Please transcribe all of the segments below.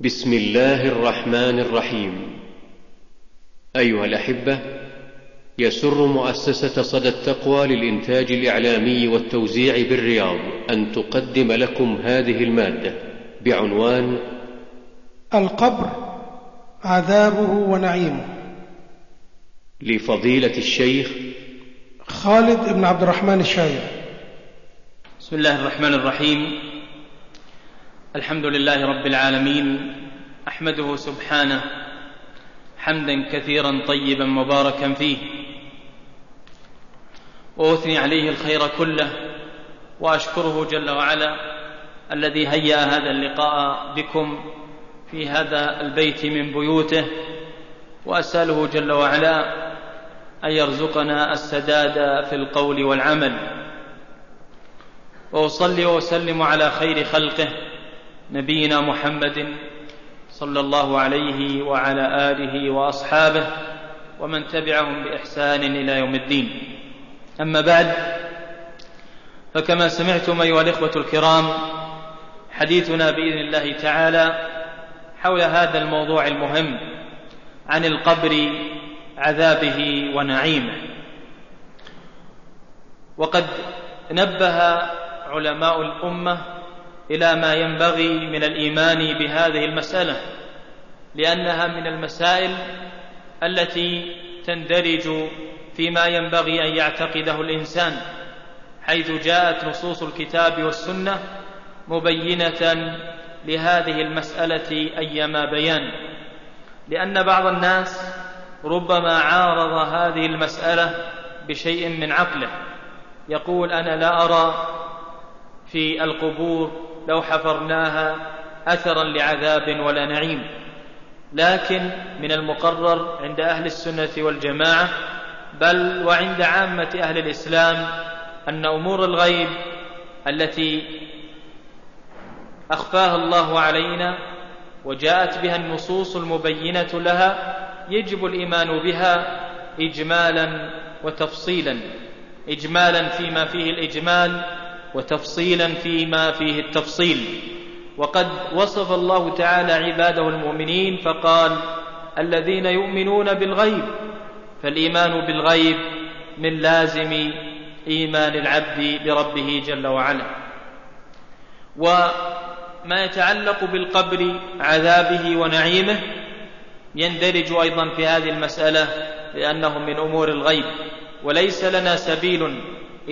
بسم الله الرحمن الرحيم. أيها الأحبة، يسر مؤسسة صدى التقوى للإنتاج الإعلامي والتوزيع بالرياض أن تقدم لكم هذه المادة بعنوان القبر عذابه ونعيمه، لفضيلة الشيخ خالد بن عبد الرحمن الشايع. بسم الله الرحمن الرحيم. الحمد لله رب العالمين، أحمده سبحانه حمدا كثيرا طيبا مباركا فيه، وأثني عليه الخير كله، وأشكره جل وعلا الذي هيأ هذا اللقاء بكم في هذا البيت من بيوته، وأسأله جل وعلا أن يرزقنا السداد في القول والعمل. وأصلي وأسلم على خير خلقه نبينا محمد صلى الله عليه وعلى آله وأصحابه ومن تبعهم بإحسان إلى يوم الدين. أما بعد، فكما سمعتم أيها الإخوة الكرام، حديثنا بإذن الله تعالى حول هذا الموضوع المهم عن القبر، عذابه ونعيمه. وقد نبه علماء الأمة إلى ما ينبغي من الإيمان بهذه المسألة، لأنها من المسائل التي تندرج فيما ينبغي أن يعتقده الإنسان، حيث جاءت نصوص الكتاب والسنة مبينة لهذه المسألة أيما بيان. لأن بعض الناس ربما عارض هذه المسألة بشيء من عقله، يقول: أنا لا أرى في القبور لو حفرناها أثرا لعذاب ولا نعيم. لكن من المقرر عند أهل السنة والجماعة، بل وعند عامة أهل الإسلام، أن أمور الغيب التي أخفاها الله علينا وجاءت بها النصوص المبينة لها يجب الإيمان بها إجمالا وتفصيلا، إجمالا فيما فيه الإجمال وتفصيلا فيما فيه التفصيل. وقد وصف الله تعالى عباده المؤمنين فقال: الذين يؤمنون بالغيب. فالإيمان بالغيب من لازم إيمان العبد بربه جل وعلا. وما يتعلق بالقبر، عذابه ونعيمه، يندرج أيضا في هذه المسألة، لأنه من أمور الغيب، وليس لنا سبيل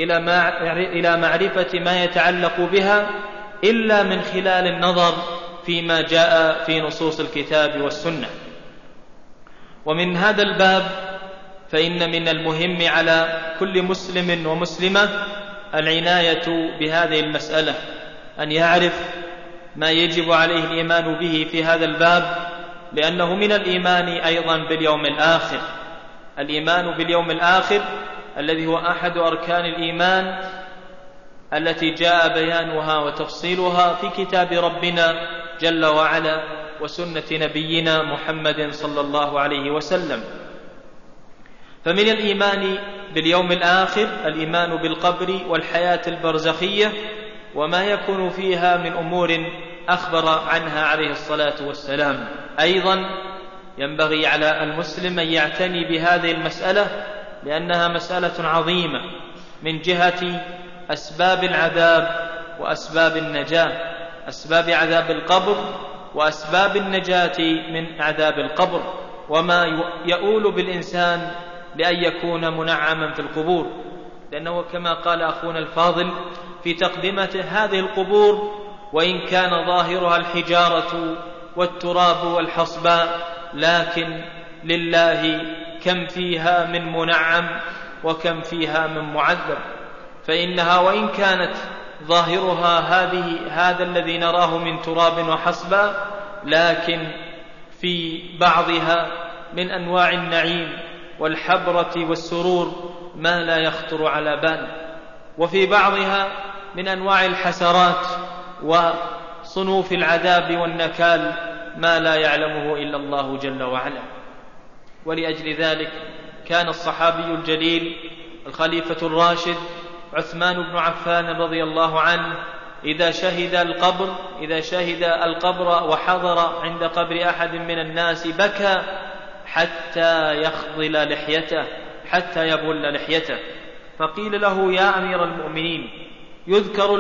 إلى معرفة ما يتعلق بها إلا من خلال النظر فيما جاء في نصوص الكتاب والسنة. ومن هذا الباب فإن من المهم على كل مسلم ومسلمة العناية بهذه المسألة، أن يعرف ما يجب عليه الإيمان به في هذا الباب، لأنه من الإيمان أيضا باليوم الآخر. الإيمان باليوم الآخر الذي هو أحد أركان الإيمان التي جاء بيانها وتفصيلها في كتاب ربنا جل وعلا وسنة نبينا محمد صلى الله عليه وسلم. فمن الإيمان باليوم الآخر الإيمان بالقبر والحياة البرزخية وما يكون فيها من أمور أخبر عنها عليه الصلاة والسلام. أيضا ينبغي على المسلم أن يعتني بهذه المسألة، لأنها مسألة عظيمة من جهة أسباب العذاب وأسباب النجاة، أسباب عذاب القبر وأسباب النجاة من عذاب القبر، وما يؤول بالإنسان لأن يكون منعما في القبور. لأنه كما قال أخونا الفاضل في تقدمة هذه القبور: وإن كان ظاهرها الحجارة والتراب والحصباء، لكن لله كم فيها من منعم وكم فيها من معذب. فإنها وإن كانت ظاهرها هذا الذي نراه من تراب وحصباء، لكن في بعضها من أنواع النعيم والحبرة والسرور ما لا يخطر على بال، وفي بعضها من أنواع الحسرات وصنوف العذاب والنكال ما لا يعلمه إلا الله جل وعلا. ولأجل ذلك كان الصحابي الجليل الخليفة الراشد عثمان بن عفان رضي الله عنه إذا شهد القبر وحضر عند قبر أحد من الناس بكى حتى يخضل لحيته، حتى يبل لحيته. فقيل له: يا أمير المؤمنين، يذكر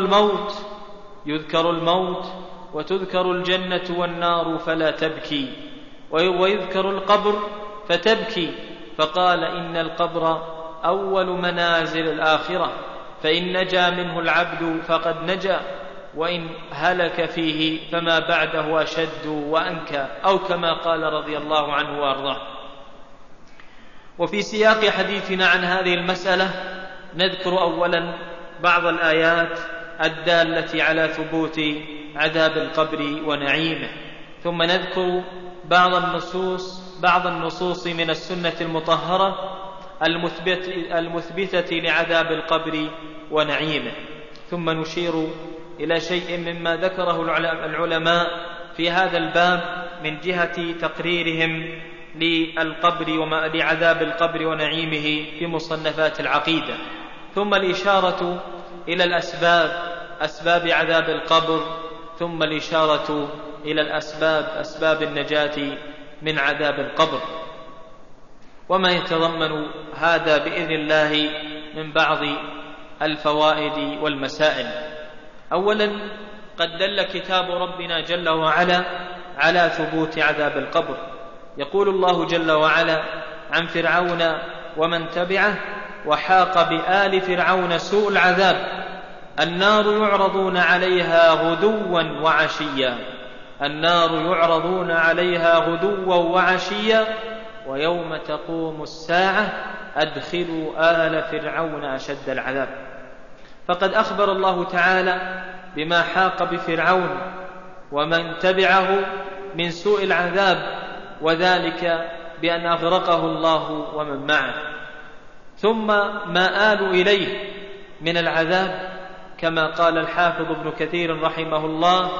الموت وتذكر الجنة والنار فلا تبكي، ويذكر القبر فتبكي. فقال: إن القبر أول منازل الآخرة، فإن نجا منه العبد فقد نجا، وإن هلك فيه فما بعده أشد وأنكى، أو كما قال رضي الله عنه وأرضاه. وفي سياق حديثنا عن هذه المسألة نذكر أولا بعض الآيات الدالة على ثبوت عذاب القبر ونعيمه، ثم نذكر بعض النصوص من السنة المطهرة المثبتة لعذاب القبر ونعيمه، ثم نشير إلى شيء مما ذكره العلماء في هذا الباب من جهة تقريرهم لعذاب القبر ونعيمه في مصنفات العقيدة، ثم الإشارة إلى أسباب عذاب القبر، ثم الإشارة إلى أسباب النجاة من عذاب القبر، وما يتضمن هذا بإذن الله من بعض الفوائد والمسائل. أولا، قد دل كتاب ربنا جل وعلا على ثبوت عذاب القبر. يقول الله جل وعلا عن فرعون ومن تبعه: وحاق بآل فرعون سوء العذاب، النار يعرضون عليها غدوا وعشيا ويوم تقوم الساعة أدخلوا آل فرعون أشد العذاب. فقد أخبر الله تعالى بما حاق بفرعون ومن تبعه من سوء العذاب، وذلك بأن أغرقه الله ومن معه. ثم ما آلوا إليه من العذاب كما قال الحافظ ابن كثير رحمه الله: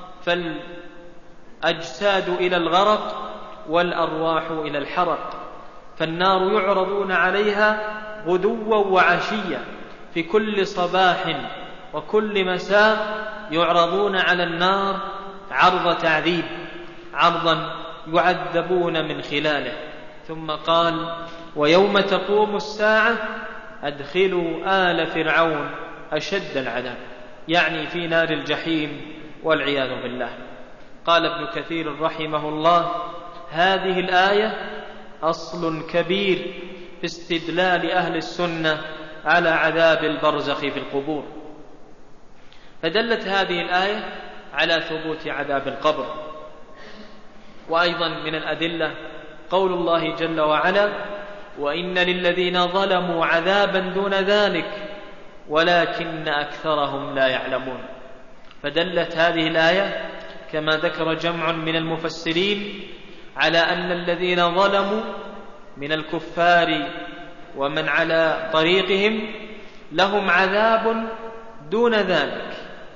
فالأجساد إلى الغرق والأرواح إلى الحرق. فالنار يعرضون عليها غدوا وعشيا، في كل صباح وكل مساء يعرضون على النار عرض تعذيب، عرضا يعذبون من خلاله. ثم قال: ويوم تقوم الساعة أدخلوا آل فرعون أشد العذاب، يعني في نار الجحيم والعياذ بالله. قال ابن كثير رحمه الله: هذه الآية أصل كبير في استدلال أهل السنة على عذاب البرزخ في القبور. فدلت هذه الآية على ثبوت عذاب القبر. وأيضا من الأدلة قول الله جل وعلا: وإن للذين ظلموا عذابا دون ذلك ولكن أكثرهم لا يعلمون. فدلت هذه الآية كما ذكر جمع من المفسرين على أن الذين ظلموا من الكفار ومن على طريقهم لهم عذاب دون ذلك،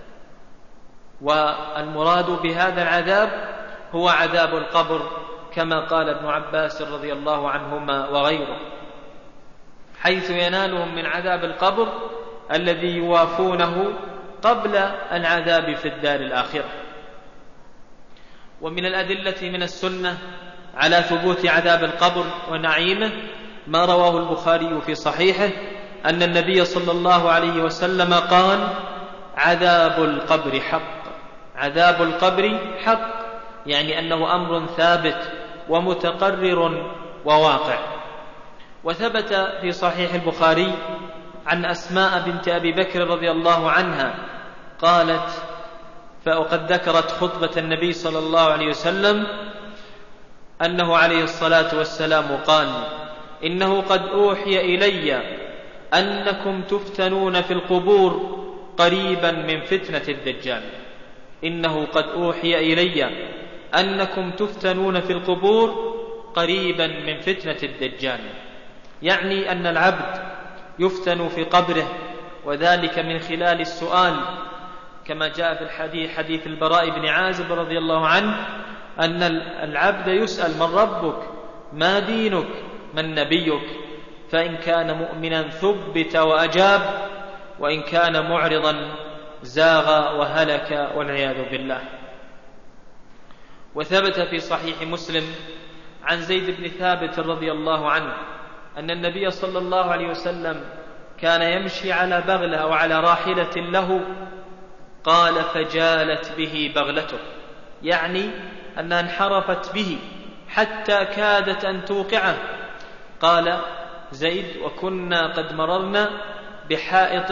والمراد بهذا العذاب هو عذاب القبر كما قال ابن عباس رضي الله عنهما وغيره، حيث ينالهم من عذاب القبر الذي يوافونه قبل العذاب في الدار الآخرة. ومن الأدلة من السنة على ثبوت عذاب القبر ونعيمه ما رواه البخاري في صحيحه أن النبي صلى الله عليه وسلم قال: عذاب القبر حق. عذاب القبر حق، يعني أنه أمر ثابت ومتقرر وواقع. وثبت في صحيح البخاري عن أسماء بنت أبي بكر رضي الله عنها قالت: فقد ذكرت خطبة النبي صلى الله عليه وسلم أنه عليه الصلاة والسلام قال: إنه قد أوحي إلي أنكم تفتنون في القبور قريبا من فتنة الدجال. إنه قد أوحي إلي أنكم تفتنون في القبور قريبا من فتنة الدجال، يعني أن العبد يفتن في قبره، وذلك من خلال السؤال، كما جاء في الحديث حديث البراء بن عازب رضي الله عنه أن العبد يسأل: من ربك؟ ما دينك؟ من نبيك؟ فإن كان مؤمنا ثبت وأجاب، وإن كان معرضا زاغ وهلك والعياذ بالله. وثبت في صحيح مسلم عن زيد بن ثابت رضي الله عنه أن النبي صلى الله عليه وسلم كان يمشي على بغلة أو على راحلة له، قال فجالت به بغلته، يعني أنها انحرفت به حتى كادت أن توقعه. قال زيد وكنا قد مررنا بحائط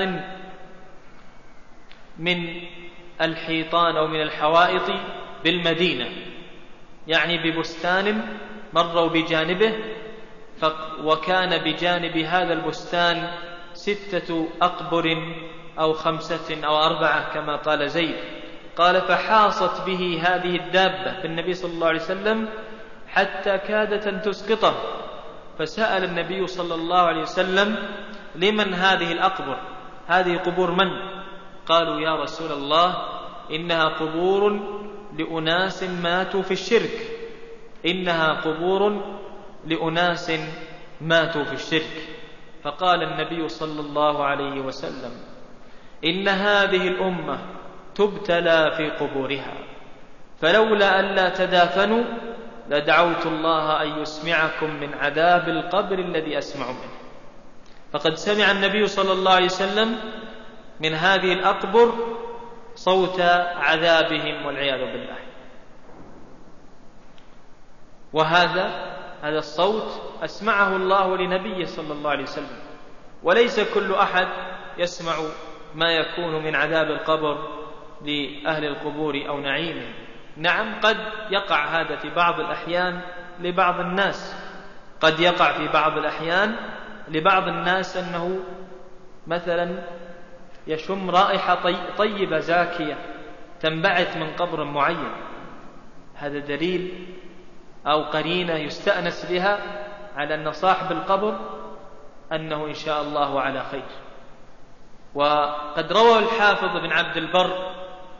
من الحيطان أو من الحوائط بالمدينة، يعني ببستان مروا بجانبه، وكان بجانب هذا البستان 6 أقبر أو 5 أو 4 كما قال زيد. قال فحاصت به هذه الدابة بالنبي صلى الله عليه وسلم حتى كادت أن تسقطه، فسأل النبي صلى الله عليه وسلم لمن هذه الأقبر؟ هذه قبور من؟ قالوا يا رسول الله إنها قبور لأناس ماتوا في الشرك، إنها قبور لأناس ماتوا في الشرك. فقال النبي صلى الله عليه وسلم إن هذه الأمة تبتلى في قبورها، فلولا ألا تدافنوا لدعوت الله أن يسمعكم من عذاب القبر الذي أسمع منه. فقد سمع النبي صلى الله عليه وسلم من هذه الأقبر صوت عذابهم والعياذ بالله. وهذا الصوت أسمعه الله لنبيه صلى الله عليه وسلم، وليس كل أحد يسمع ما يكون من عذاب القبر لأهل القبور أو نعيمهم. نعم قد يقع هذا في بعض الأحيان لبعض الناس، قد يقع في بعض الأحيان لبعض الناس أنه مثلا يشم رائحة طيبة زاكية تنبعث من قبر معين، هذا دليل أو قرينة يستأنس بها على أن صاحب القبر أنه إن شاء الله على خير. وقد روى الحافظ بن عبد البر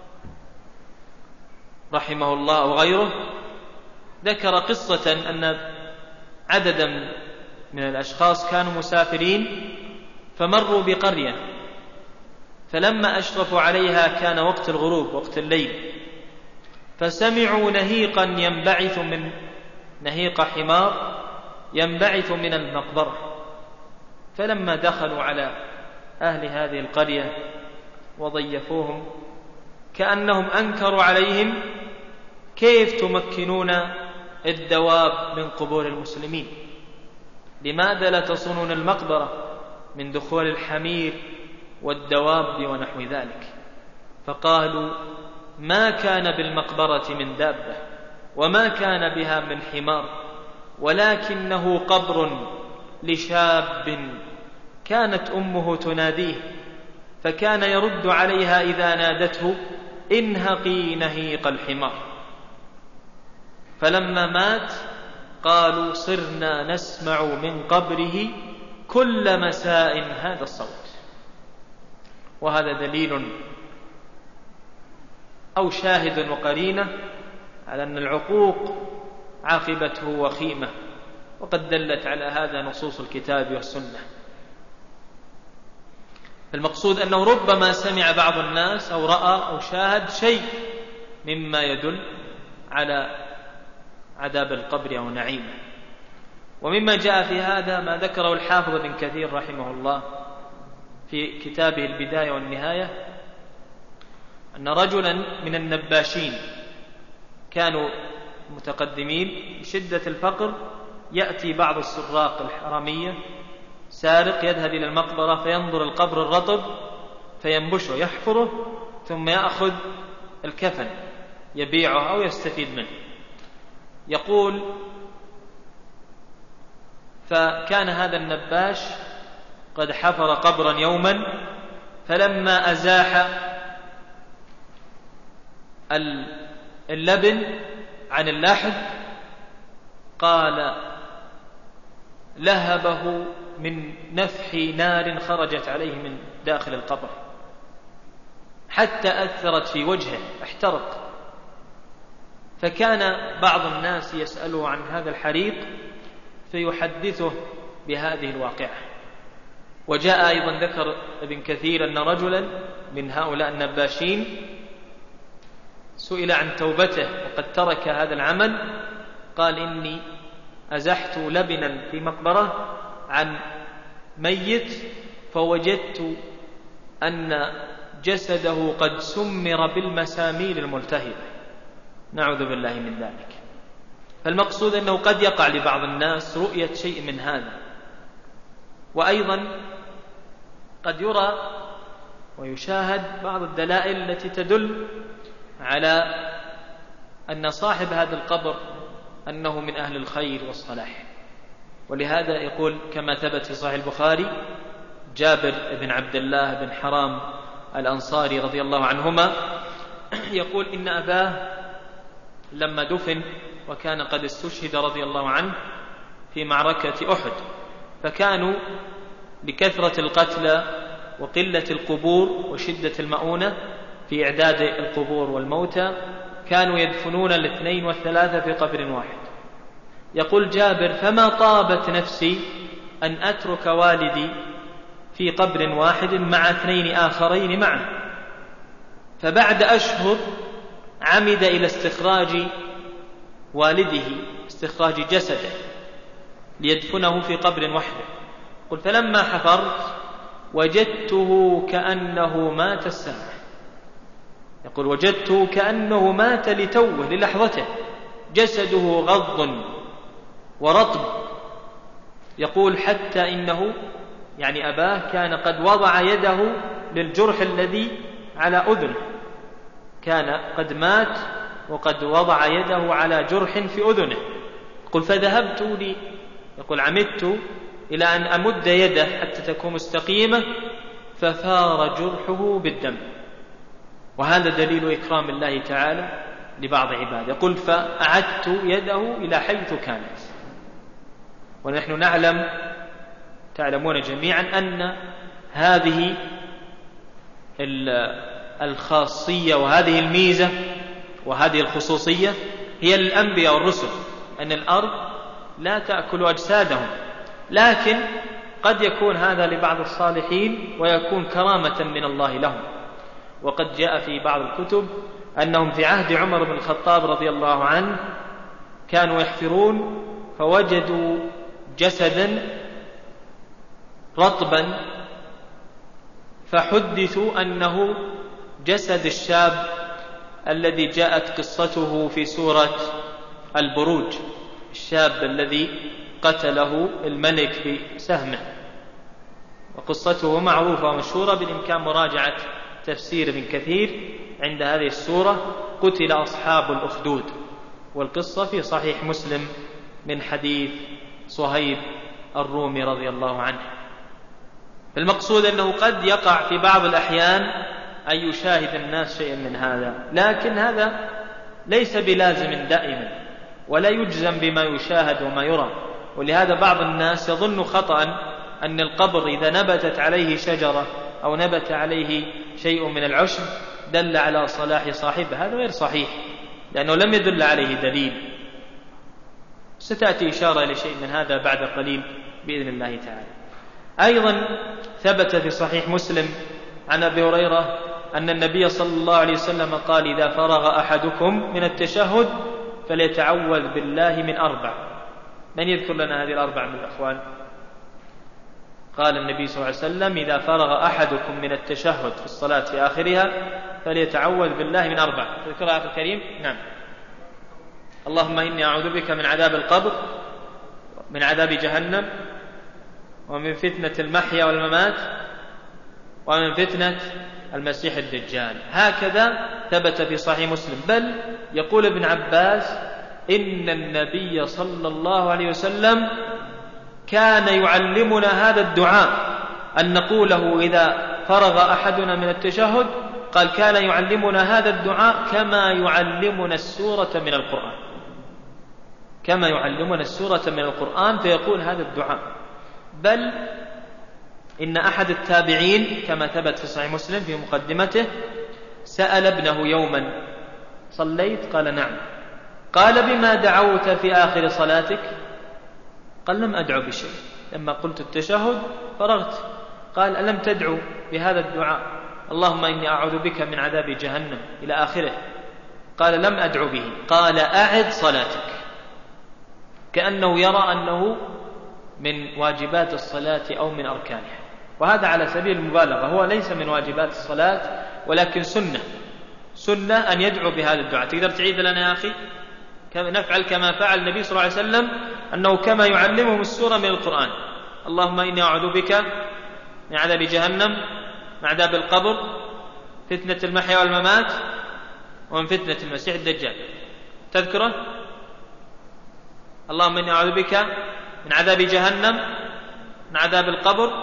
رحمه الله وغيره ذكر قصة أن عددا من الأشخاص كانوا مسافرين فمروا بقرية، فلما أشرفوا عليها كان وقت الغروب وقت الليل، فسمعوا نهيقا ينبعث من نهيق حمار ينبعث من المقبرة. فلما دخلوا على أهل هذه القرية وضيفوهم كأنهم أنكروا عليهم كيف تمكنون الدواب من قبور المسلمين، لماذا لا تصونون المقبرة من دخول الحمير والدواب ونحو ذلك؟ فقالوا ما كان بالمقبرة من دابة وما كان بها من حمار، ولكنه قبر لشاب كانت أمه تناديه، فكان يرد عليها إذا نادته انهقي نهيق الحمار. فلما مات قالوا صرنا نسمع من قبره كل مساء هذا الصوت. وهذا دليل أو شاهد وقرينة على أن العقوق عاقبته وخيمة، وقد دلت على هذا نصوص الكتاب والسنة. المقصود أنه ربما سمع بعض الناس أو رأى أو شاهد شيء مما يدل على عذاب القبر أو نعيمه. ومما جاء في هذا ما ذكره الحافظ بن كثير رحمه الله في كتابه البداية والنهاية، أن رجلا من النباشين كانوا متقدمين بشدة الفقر، يأتي بعض السراق الحرامية سارق يذهب إلى المقبرة فينظر القبر الرطب فينبشه يحفره ثم يأخذ الكفن يبيعه أو يستفيد منه. يقول فكان هذا النباش قد حفر قبرا يوما، فلما أزاح اللبن عن اللحد قال لهبه من نفح نار خرجت عليه من داخل القبر حتى أثرت في وجهه احترق. فكان بعض الناس يسأله عن هذا الحريق فيحدثه بهذه الواقعة. وجاء أيضا ذكر ابن كثير أن رجلا من هؤلاء النباشين سئل عن توبته وقد ترك هذا العمل، قال: إني أزحت لبنا في مقبرة عن ميت فوجدت أن جسده قد سمر بالمسامير الملتهبة، نعوذ بالله من ذلك. فالمقصود أنه قد يقع لبعض الناس رؤية شيء من هذا، وأيضا قد يرى ويشاهد بعض الدلائل التي تدل على أن صاحب هذا القبر أنه من أهل الخير والصلاح. ولهذا يقول كما ثبت في صحيح البخاري جابر بن عبد الله بن حرام الأنصاري رضي الله عنهما يقول إن أباه لما دفن وكان قد استشهد رضي الله عنه في معركة أحد، فكانوا لكثرة القتلى وقلة القبور وشدة المؤونة في إعداد القبور والموتى كانوا يدفنون الاثنين والثلاثة في قبر واحد. يقول جابر: فما طابت نفسي أن أترك والدي في قبر واحد مع اثنين آخرين معه، فبعد أشهر عمد إلى استخراج والده، استخراج جسده ليدفنه في قبر وحده. قل: فلما حفرت وجدته كأنه مات الساعة. يقول: وجدته كأنه مات لتوه للحظته، جسده غض ورطب. يقول: حتى إنه يعني أباه كان قد وضع يده للجرح الذي على أذنه، كان قد مات وقد وضع يده على جرح في أذنه. يقول: فذهبت لي، يقول عمدت إلى أن أمد يده حتى تكون مستقيمة فثار جرحه بالدم. وهذا دليل إكرام الله تعالى لبعض عباده. يقول: فأعدت يده إلى حيث كانت. ونحن تعلمون جميعا أن هذه الخاصية وهذه الميزة وهذه الخصوصية هي للأنبياء والرسل، أن الأرض لا تأكل أجسادهم، لكن قد يكون هذا لبعض الصالحين ويكون كرامة من الله لهم. وقد جاء في بعض الكتب أنهم في عهد عمر بن الخطاب رضي الله عنه كانوا يحفرون فوجدوا جسدا رطبا، فحدثوا أنه جسد الشاب الذي جاءت قصته في سورة البروج، الشاب الذي قتله الملك بسهمه، وقصته معروفة ومشهورة، بالإمكان مراجعة تفسير ابن كثير عند هذه السورة. قتل أصحاب الأخدود، والقصة في صحيح مسلم من حديث صهيب الرومي رضي الله عنه. المقصود أنه قد يقع في بعض الأحيان أن يشاهد الناس شيئا من هذا، لكن هذا ليس بلازم دائما ولا يجزم بما يشاهد وما يرى. ولهذا بعض الناس يظن خطأ أن القبر إذا نبتت عليه شجرة أو نبت عليه شيء من العشب دل على صلاح صاحبه. هذا غير صحيح، لأنه لم يدل عليه دليل. ستأتي إشارة إلى شيء من هذا بعد قليل بإذن الله تعالى. أيضا ثبت في صحيح مسلم عن أبي هريرة أن النبي صلى الله عليه وسلم قال: إذا فرغ أحدكم من التشهد فليتعوذ بالله من 4. من يذكر لنا هذه ال4 من الأخوان؟ قال النبي صلى الله عليه وسلم: إذا فرغ أحدكم من التشهد في الصلاة في آخرها فليتعوذ بالله من 4. تذكرها أخي الكريم؟ نعم. اللهم إني أعوذ بك من عذاب القبر، من عذاب جهنم، ومن فتنة المحيا والممات، ومن فتنة المسيح الدجال. هكذا ثبت في صحيح مسلم. بل يقول ابن عباس: إن النبي صلى الله عليه وسلم كان يعلمنا هذا الدعاء أن نقوله إذا فرغ أحدنا من التشهد. قال: كان يعلمنا هذا الدعاء كما يعلمنا السورة من القرآن، كما يعلمنا السورة من القرآن، فيقول هذا الدعاء. بل إن أحد التابعين كما ثبت في صحيح مسلم في مقدمته سأل ابنه يوما: صليت؟ قال: نعم. قال: بما دعوت في آخر صلاتك؟ قال: لم أدعو بشيء، لما قلت التشهد فرغت. قال ألم تدعو بهذا الدعاء اللهم إني أعوذ بك من عذاب جهنم إلى آخره؟ قال لم أدعو به. قال أعد صلاتك، كأنه يرى أنه من واجبات الصلاة أو من أركانها، وهذا على سبيل المبالغة، هو ليس من واجبات الصلاة ولكن سنة أن يدعو بهذا الدعاء. تقدر تعيد لنا يا أخي؟ نفعل كما فعل النبي صلى الله عليه وسلم، أنه كما يعلمهم السورة من القرآن: اللهم إني أعوذ بك من عذاب جهنم، من عذاب القبر، فتنة المحيا والممات، ومن فتنة المسيح الدجال. تذكره؟ اللهم إني أعوذ بك من عذاب جهنم، من عذاب القبر،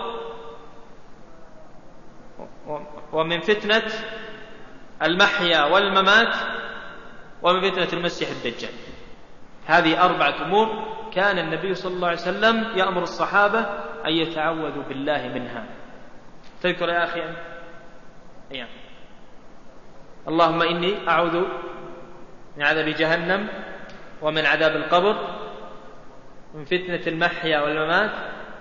ومن فتنة المحيا والممات، ومن فتنة المسيح الدجال. هذه 4 أمور كان النبي صلى الله عليه وسلم يأمر الصحابة أن يتعوذوا بالله منها. تذكر يا أخي؟ يعني اللهم إني أعوذ من عذاب جهنم، ومن عذاب القبر، ومن فتنة المحيا والممات،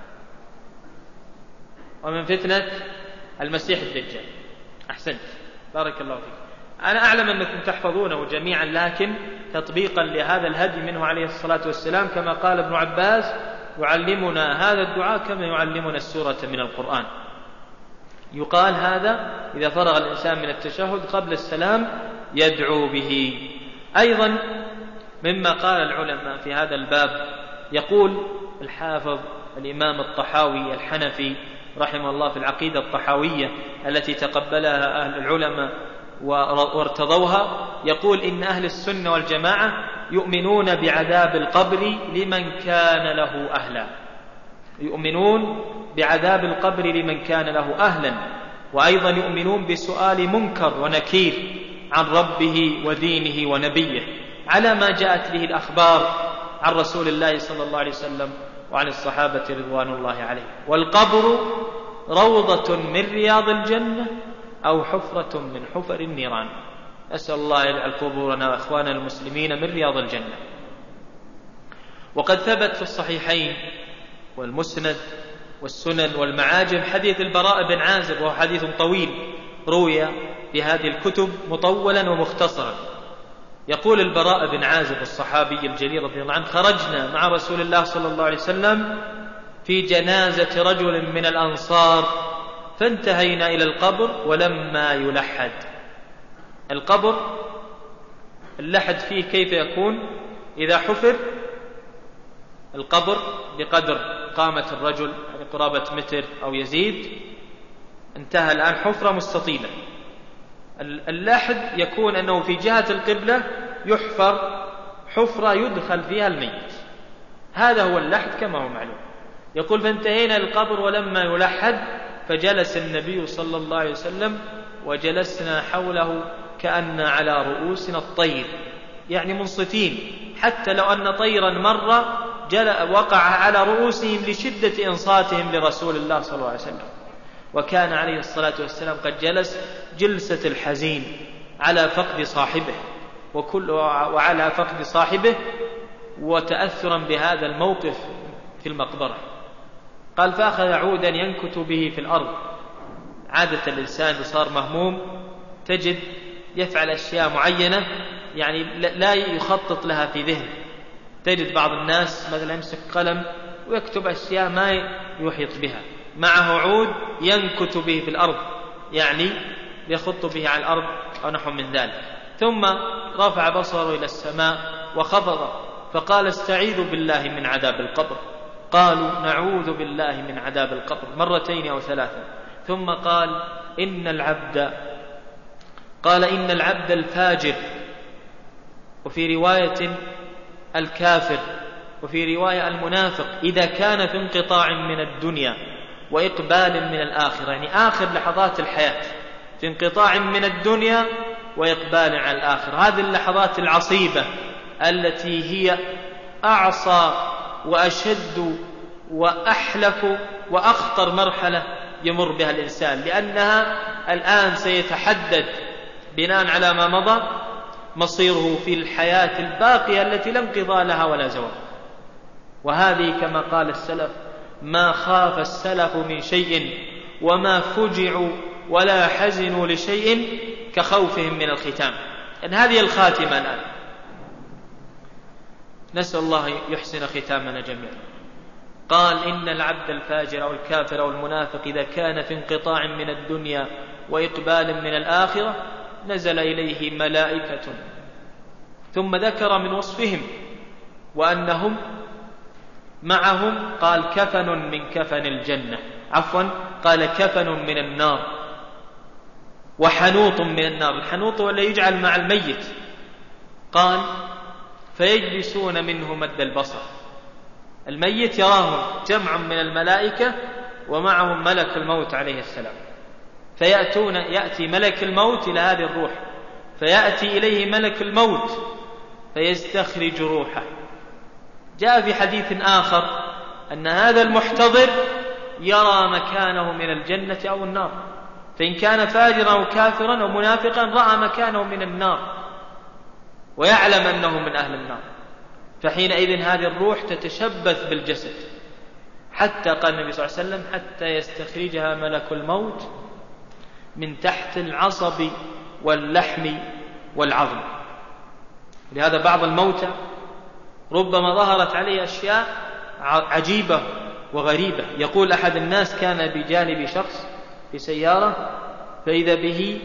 ومن فتنة المسيح الدجال. أحسنت، بارك الله فيك. أنا أعلم أنكم تحفظونه جميعا، لكن تطبيقا لهذا الهدي منه عليه الصلاة والسلام، كما قال ابن عباس: يعلمنا هذا الدعاء كما يعلمنا السورة من القرآن. يقال هذا إذا فرغ الإنسان من التشهد قبل السلام يدعو به. أيضا مما قال العلماء في هذا الباب، يقول الحافظ الإمام الطحاوي الحنفي رحمه الله في العقيدة الطحاوية التي تقبلها أهل العلماء وارتضوها، يقول إن أهل السنة والجماعة يؤمنون بعذاب القبر لمن كان له أهلا، يؤمنون بعذاب القبر لمن كان له أهلا، وأيضا يؤمنون بسؤال منكر ونكير عن ربه ودينه ونبيه على ما جاءت به الأخبار عن رسول الله صلى الله عليه وسلم وعن الصحابة رضوان الله عليهم. والقبر روضة من رياض الجنة أو حفرة من حفر النيران. أسأل الله يجعل قبورنا وإخواننا المسلمين من رياض الجنة. وقد ثبت في الصحيحين والمسند والسنن والمعاجم حديث البراء بن عازب، وهو حديث طويل روي في هذه الكتب مطولا ومختصرا. يقول البراء بن عازب الصحابي الجليل رضي الله عنه: خرجنا مع رسول الله صلى الله عليه وسلم في جنازة رجل من الأنصار فانتهينا إلى القبر ولما يلحد. القبر اللحد فيه كيف يكون؟ إذا حفر القبر بقدر قامة الرجل، يعني قرابة متر أو يزيد، انتهى الآن حفرة مستطيلة. اللحد يكون أنه في جهة القبلة يحفر حفرة يدخل فيها الميت، هذا هو اللحد كما هو معلوم. يقول: فانتهينا القبر ولما يلحد فجلس النبي صلى الله عليه وسلم وجلسنا حوله كأن على رؤوسنا الطير، يعني منصتين، حتى لو أن طيرا مر وقع على رؤوسهم لشدة إنصاتهم لرسول الله صلى الله عليه وسلم. وكان عليه الصلاة والسلام قد جلس جلسة الحزين على فقد صاحبه وعلى فقد صاحبه وتأثرا بهذا الموقف في المقبرة. قال: فأخذ عودا ينكت به في الأرض. عادة الإنسان صار مهموم تجد يفعل أشياء معينة يعني لا يخطط لها في ذهنه. تجد بعض الناس مثلا يمسك قلم ويكتب أشياء ما يحيط بها، معه عود ينكت به في الأرض، يعني يخط به على الأرض أو نحو من ذلك. ثم رفع بصره إلى السماء وخفض فقال: استعيذوا بالله من عذاب القبر. قالوا: نعوذ بالله من عذاب القبر، مرتين أو 3. ثم قال: إن العبد الفاجر، وفي رواية الكافر، وفي رواية المنافق، إذا كان في انقطاع من الدنيا وإقبال من الآخرة، يعني آخر لحظات الحياة، في انقطاع من الدنيا وإقبال على الآخرة. هذه اللحظات العصيبة التي هي أعصى وأشد وأحلك وأخطر مرحلة يمر بها الإنسان، لأنها الآن سيتحدد بناء على ما مضى مصيره في الحياة الباقية التي لا انقضاء لها ولا زوال. وهذه كما قال السلف: ما خاف السلف من شيء وما فجعوا ولا حزنوا لشيء كخوفهم من الختام. أن هذه الخاتمة الآن، نسأل الله يحسن ختامنا جميعا. قال إن العبد الفاجر أو الكافر أو المنافق إذا كان في انقطاع من الدنيا وإقبال من الآخرة نزل إليه ملائكة، ثم ذكر من وصفهم وأنهم معهم، قال كفن من كفن الجنة، قال كفن من النار وحنوط من النار. الحنوط هو الذي يجعل مع الميت. قال فيجلسون منه مد البصر. الميت يراهم جمع من الملائكة ومعهم ملك الموت عليه السلام، يأتي ملك الموت إلى هذه الروح، فيأتي إليه ملك الموت فيستخرج روحه. جاء في حديث آخر أن هذا المحتضر يرى مكانه من الجنة أو النار، فإن كان فاجرا أو كافرا أو منافقا رأى مكانه من النار ويعلم أنه من أهل النار، فحينئذ هذه الروح تتشبث بالجسد، حتى قال النبي صلى الله عليه وسلم حتى يستخرجها ملك الموت من تحت العصب واللحم والعظم. لهذا بعض الموتى ربما ظهرت عليه أشياء عجيبة وغريبة. يقول أحد الناس كان بجانب شخص في سيارة فإذا به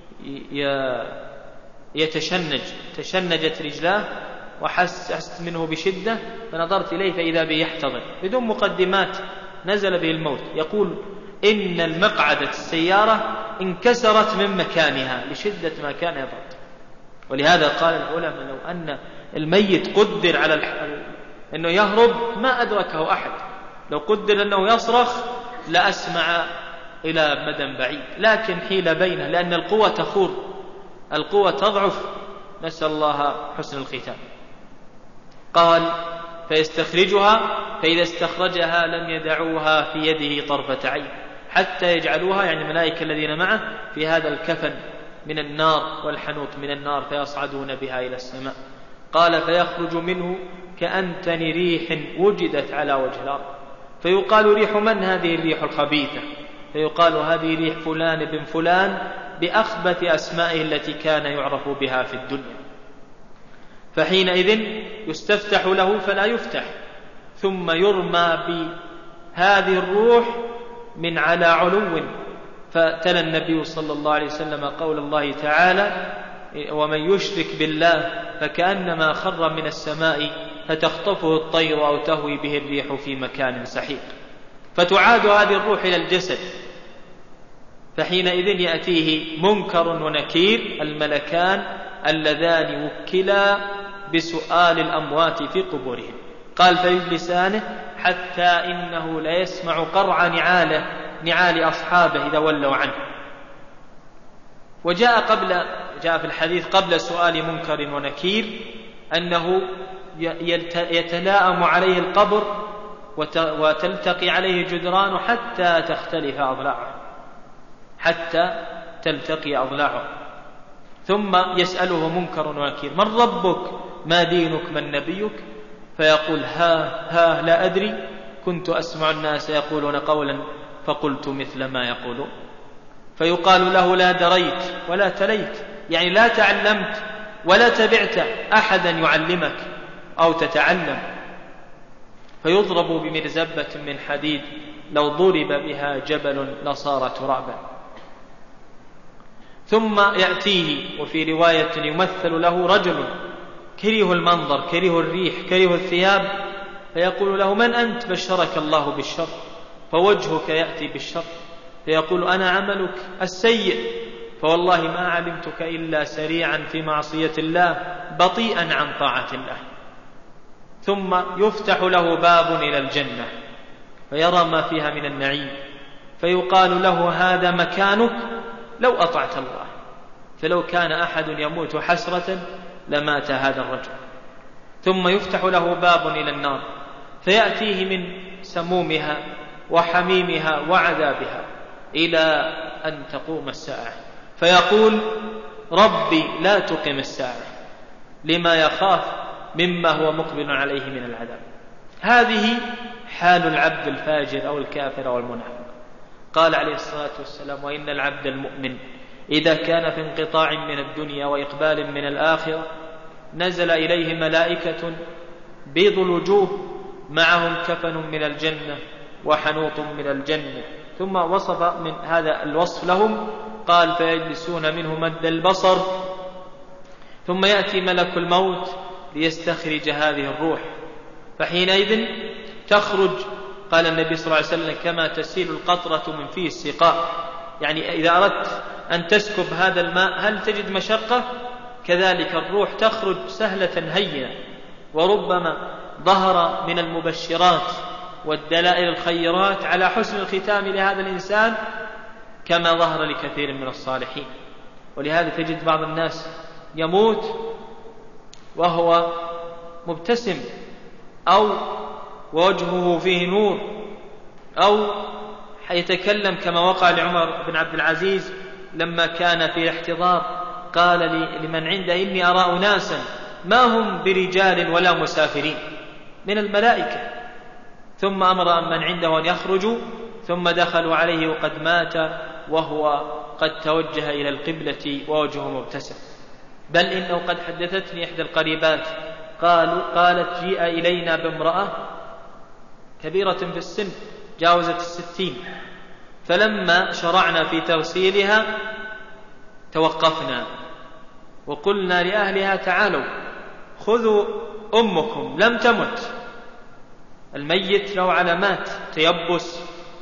تشنجت رجلاه وحست منه بشدة، فنظرت إليه فإذا به يحتضر بدون مقدمات، نزل به الموت. يقول إن المقعدة السيارة انكسرت من مكانها لشدة ما كان يضغط. ولهذا قال العلماء لو أن الميت قدر على أنه يهرب ما أدركه أحد، لو قدر أنه يصرخ لأسمع إلى مدى بعيد، لكن حيل بينه لأن القوة تخور، القوة تضعف، نسأل الله حسن الختام. قال فيستخرجها، فإذا استخرجها لم يدعوها في يده طرفة عين حتى يجعلوها، يعني الملائكة الذين معه، في هذا الكفن من النار والحنوط من النار فيصعدون بها إلى السماء. قال فيخرج منه كأنتن ريح وجدت على وجه الأرض، فيقال ريح من هذه الريح الخبيثة؟ فيقال هذه ريح فلان بن فلان بأخبث أسمائه التي كان يعرف بها في الدنيا. فحينئذ يستفتح له فلا يفتح، ثم يرمى بهذه الروح من على علو. فتلا النبي صلى الله عليه وسلم قول الله تعالى ومن يشرك بالله فكأنما خر من السماء فتخطفه الطير أو تهوي به الريح في مكان سحيق. فتعاد هذه الروح إلى الجسد، فحينئذ يأتيه منكر ونكير الملكان اللذان وكلا بسؤال الأموات في قبورهم. قال فيجلسانه حتى إنه لا يسمع قرع نعال أصحابه إذا ولوا عنه. جاء في الحديث قبل سؤال منكر ونكير أنه يتلاءم عليه القبر وتلتقي عليه جدران حتى تختلف أضلاعه، حتى تلتقي أضلاعه. ثم يسأله منكر ونكير من ربك ما دينك من نبيك؟ فيقول ها لا أدري، كنت أسمع الناس يقولون قولا فقلت مثل ما يقولون. فيقال له لا دريت ولا تليت، يعني لا تعلمت ولا تبعت أحدا يعلمك أو تتعلم. فيضرب بمرزبة من حديد لو ضرب بها جبل لصار ترابا. ثم يأتيه، وفي رواية يمثل له رجل كريه المنظر كريه الريح كريه الثياب، فيقول له من أنت؟ بشرك الله بالشر، فوجهك يأتي بالشر. فيقول أنا عملك السيء، فوالله ما علمتك إلا سريعا في معصية الله بطيئا عن طاعة الله. ثم يفتح له باب إلى الجنة فيرى ما فيها من النعيم، فيقال له هذا مكانك لو أطعت الله. فلو كان أحد يموت حسرة لمات هذا الرجل. ثم يفتح له باب إلى النار فيأتيه من سمومها وحميمها وعذابها إلى أن تقوم الساعة، فيقول ربي لا تقم الساعة، لما يخاف مما هو مقبل عليه من العذاب. هذه حال العبد الفاجر أو الكافر أو المنافق. قال عليه الصلاة والسلام: وإن العبد المؤمن إذا كان في انقطاع من الدنيا وإقبال من الآخرة نزل إليه ملائكة بيض الوجوه معهم كفن من الجنة وحنوط من الجنة. ثم وصف من هذا الوصف لهم، قال: فيجلسون منه مد البصر، ثم يأتي ملك الموت ليستخرج هذه الروح، فحينئذ تخرج، قال النبي صلى الله عليه وسلم: كما تسيل القطرة من فيه السقاء. يعني إذا أردت أن تسكب هذا الماء هل تجد مشقة؟ كذلك الروح تخرج سهلة هينة. وربما ظهر من المبشرات والدلائل الخيرات على حسن الختام لهذا الإنسان كما ظهر لكثير من الصالحين. ولهذا تجد بعض الناس يموت وهو مبتسم، أو وجهه فيه نور، أو يتكلم كما وقع لعمر بن عبد العزيز لما كان في احتضار، قال لمن عنده: إني أرى أناسا ما هم برجال ولا مسافرين من الملائكة. ثم أمر من عنده أن يخرجوا، ثم دخلوا عليه وقد مات وهو قد توجه إلى القبلة ووجهه مبتسم. بل إنه قد حدثتني إحدى القريبات قالت: جيء إلينا بامرأة كبيرة في السن جاوزت 60، فلما شرعنا في تغسيلها توقفنا وقلنا لأهلها: تعالوا خذوا أمكم لم تمت. الميت له علامات تيبس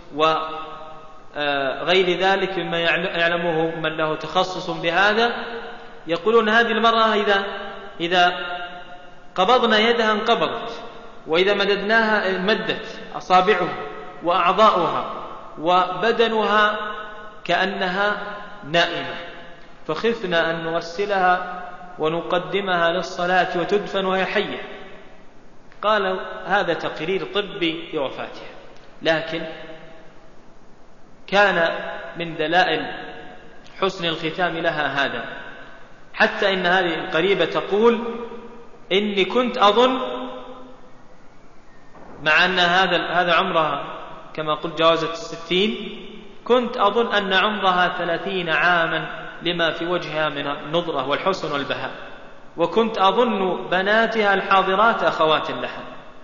وغير ذلك مما يعلمه من له تخصص بهذا. يقولون هذه المرأة إذا قبضنا يدها انقبضت، وإذا مددناها مدت أصابعها وأعضاؤها وبدنها كأنها نائمة، فخفنا أن نغسلها ونقدمها للصلاة وتدفن وهي حية. قالوا هذا تقرير طبي لوفاتها، لكن كان من دلائل حسن الختام لها هذا. حتى إن هذه القريبة تقول: إني كنت أظن، مع أن هذا عمرها كما قلت جاوزت 60، كنت أظن أن عمرها 30 عاما لما في وجهها من النضرة والحسن والبهاء، وكنت أظن بناتها الحاضرات أخوات لها.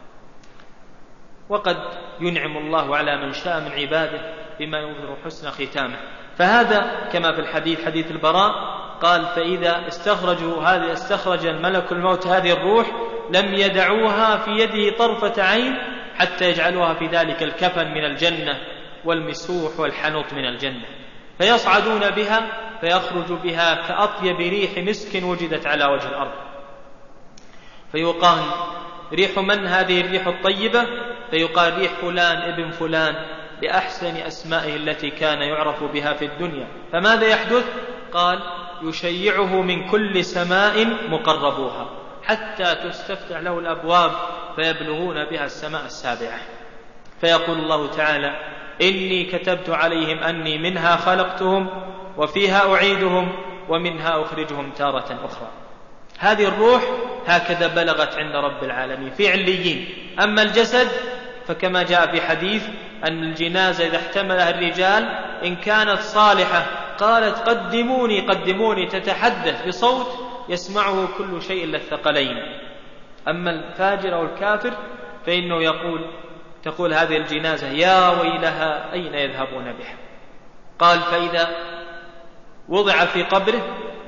وقد ينعم الله على من شاء من عباده بما يظهر حسن ختامه. فهذا كما في الحديث، حديث البراء، قال: فإذا استخرج الملك الموت هذه الروح لم يدعوها في يده طرفة عين حتى يجعلوها في ذلك الكفن من الجنة والمسوح والحنوط من الجنة، فيصعدون بها فيخرج بها كأطيب ريح مسك وجدت على وجه الأرض. فيقال: ريح من هذه الريح الطيبة؟ فيقال: ريح فلان ابن فلان، بأحسن أسمائه التي كان يعرف بها في الدنيا. فماذا يحدث؟ قال: يشيعه من كل سماء مقربوها حتى تستفتح له الأبواب فيبلغون بها السماء السابعة. فيقول الله تعالى: إني كتبت عليهم أني منها خلقتهم وفيها أعيدهم ومنها أخرجهم تارة أخرى. هذه الروح هكذا بلغت عند رب العالمين في عليين. أما الجسد فكما جاء في حديث أن الجنازة إذا احتملها الرجال إن كانت صالحة قالت: قدموني قدموني، تتحدث بصوت يسمعه كل شيء إلا الثقلين. أما الفاجر أو الكافر فإنه تقول هذه الجنازة: يا ويلها أين يذهبون بها. قال: فإذا وضع في قبره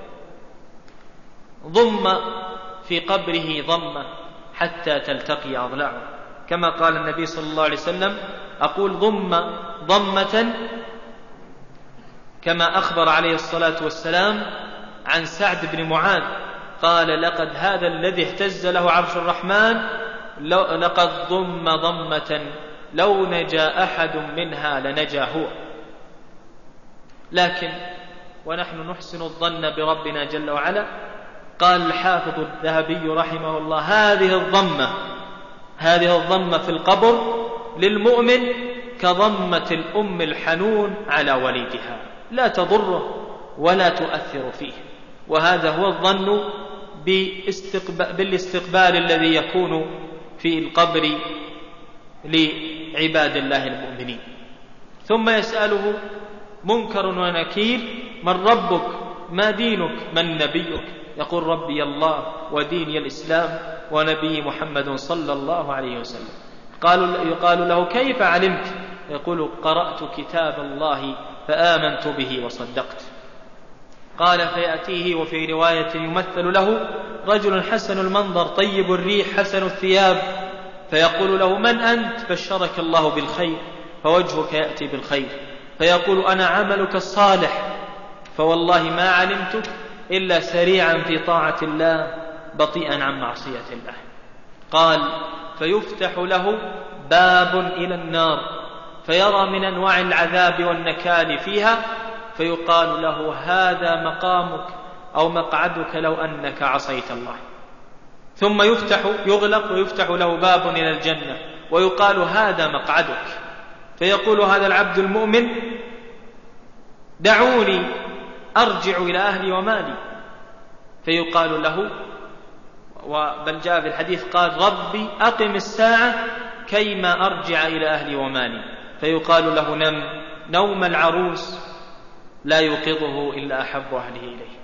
ضم في قبره ضمة حتى تلتقي أضلاعه، كما قال النبي صلى الله عليه وسلم: أقول ضم ضمة، كما أخبر عليه الصلاة والسلام عن سعد بن معاذ قال: لقد هذا الذي اهتز له عرش الرحمن لقد ضم ضمة لو نجا أحد منها لنجا هو. لكن ونحن نحسن الظن بربنا جل وعلا. قال الحافظ الذهبي رحمه الله: هذه الضمة في القبر للمؤمن كضمة الأم الحنون على وليدها، لا تضره ولا تؤثر فيه. وهذا هو الظن بالاستقبال الذي يكون في القبر لعباد الله المؤمنين. ثم يسأله منكر ونكير: من ربك؟ ما دينك؟ من نبيك؟ يقول: ربي الله وديني الإسلام ونبي محمد صلى الله عليه وسلم. يقال له: كيف علمت؟ يقول: قرأت كتاب الله فآمنت به وصدقت. قال: فيأتيه وفي رواية يمثل له رجل حسن المنظر طيب الريح حسن الثياب، فيقول له: من أنت؟ بشرك الله بالخير، فوجهك يأتي بالخير. فيقول: أنا عملك الصالح، فوالله ما علمتك إلا سريعا في طاعة الله بطيئا عن معصية الله. قال: فيفتح له باب إلى النار فيرى من أنواع العذاب والنكال فيها، فيقال له: هذا مقامك أو مقعدك لو أنك عصيت الله. ثم يغلق ويفتح له باب إلى الجنة ويقال: هذا مقعدك. فيقول هذا العبد المؤمن: دعوني أرجع إلى أهلي ومالي. فيقال له، بل جاء في الحديث قال: ربي أقم الساعة كيما أرجع إلى أهلي ومالي. فيقال له: نم نوم العروس لا يوقظه إلا أحب أهله إليه.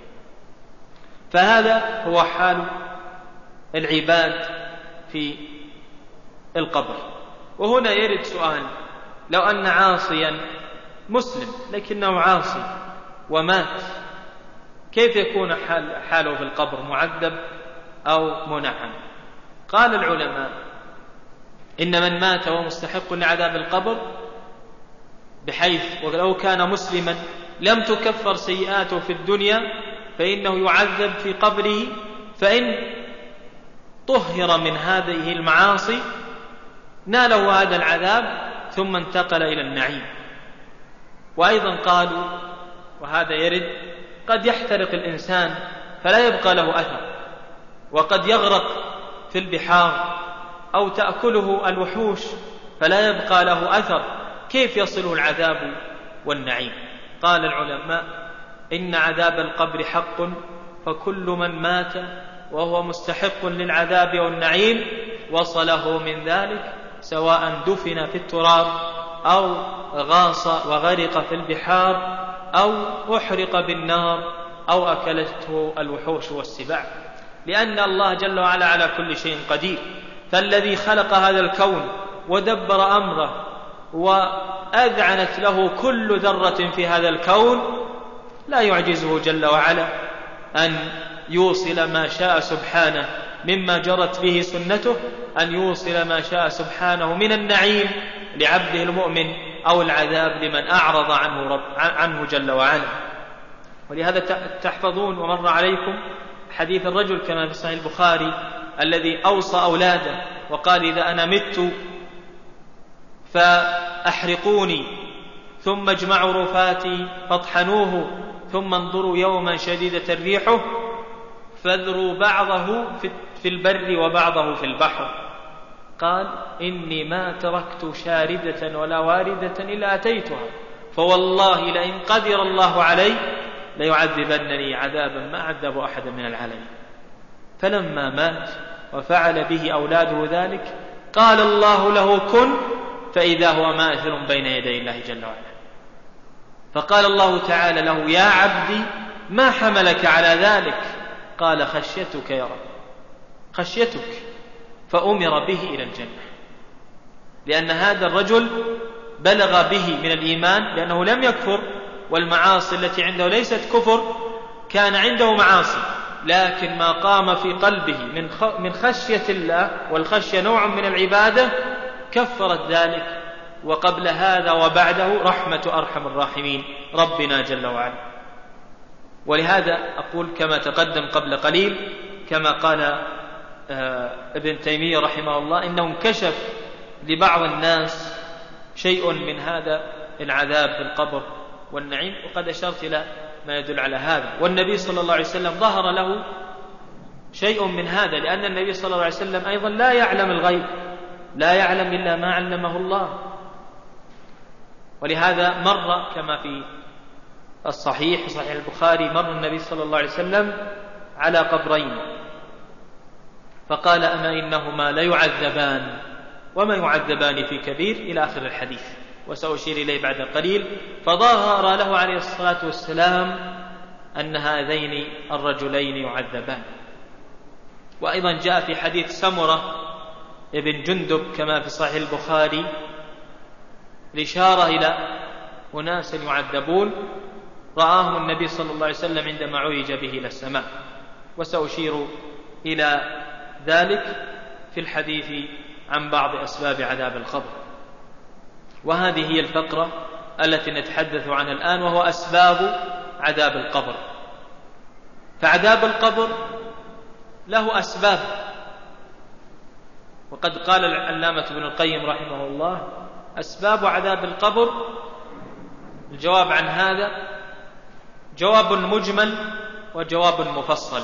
فهذا هو حال العباد في القبر. وهنا يرد سؤال: لو أن عاصيا مسلم لكنه عاصي ومات، كيف يكون حاله في القبر؟ معذب أو منعم؟ قال العلماء: إن من مات وهو مستحق لعذاب القبر، بحيث ولو كان مسلما لم تكفر سيئاته في الدنيا فإنه يعذب في قبره، فإن طهر من هذه المعاصي ناله هذا العذاب ثم انتقل إلى النعيم. وأيضا قالوا، وهذا يرد: قد يحترق الإنسان فلا يبقى له أثر، وقد يغرق في البحار أو تأكله الوحوش فلا يبقى له أثر، كيف يصله العذاب والنعيم؟ قال العلماء: إن عذاب القبر حق، فكل من مات وهو مستحق للعذاب والنعيم وصله من ذلك، سواء دفن في التراب أو غاص وغرق في البحار أو أحرق بالنار أو أكلته الوحوش والسباع، لأن الله جل وعلا على كل شيء قدير. فالذي خلق هذا الكون ودبر أمره وأذعنت له كل ذرة في هذا الكون لا يعجزه جل وعلا أن يوصل ما شاء سبحانه مما جرت به سنته، أن يوصل ما شاء سبحانه من النعيم لعبده المؤمن أو العذاب لمن أعرض عنه جل وعلا. ولهذا تحفظون ومر عليكم حديث الرجل كما في صحيح البخاري الذي أوصى أولاده وقال: إذا أنا مت فأحرقوني ثم اجمعوا رفاتي فاطحنوه ثم انظروا يوما شديدة ريحه فاذروا بعضه في البر وبعضه في البحر. قال: إني ما تركت شاردة ولا واردة إلا أتيتها، فوالله لئن قدر الله علي ليعذبنني عذابا ما عذب أحدا من العالمين. فلما مات وفعل به أولاده ذلك قال الله له: كن، فإذا هو ماثل بين يدي الله جل وعلا. فقال الله تعالى له: يا عبدي ما حملك على ذلك؟ قال: خشيتك يا رب، خشيتك. فأمر به إلى الجنة، لأن هذا الرجل بلغ به من الإيمان، لأنه لم يكفر، والمعاصي التي عنده ليست كفر، كان عنده معاصي لكن ما قام في قلبه من خشية الله، والخشية نوع من العبادة، كفرت ذلك. وقبل هذا وبعده رحمة أرحم الراحمين ربنا جل وعلا. ولهذا أقول كما تقدم قبل قليل، كما قال ابن تيمية رحمه الله، إنه انكشف لبعض الناس شيء من هذا العذاب في القبر والنعيم، وقد أشرت إلى ما يدل على هذا. والنبي صلى الله عليه وسلم ظهر له شيء من هذا، لأن النبي صلى الله عليه وسلم أيضا لا يعلم الغيب، لا يعلم إلا ما علمه الله. ولهذا مر كما في الصحيح صحيح البخاري، مر النبي صلى الله عليه وسلم على قبرين فقال: أما إنهما ليعذبان وما يعذبان في كبير، إلى آخر الحديث. وسأشير إليه بعد قليل. فظهر له عليه الصلاة والسلام أن هذين الرجلين يعذبان. وأيضا جاء في حديث سمرة ابن جندب كما في صحيح البخاري الإشارة إلى أناس يعذبون رآهم النبي صلى الله عليه وسلم عندما عرج به إلى السماء، وسأشير إلى ذلك في الحديث عن بعض أسباب عذاب القبر. وهذه هي الفقرة التي نتحدث عنها الآن، وهو أسباب عذاب القبر. فعذاب القبر له أسباب، وقد قال العلامة ابن القيم رحمه الله: أسباب عذاب القبر، الجواب عن هذا جواب مجمل وجواب مفصل.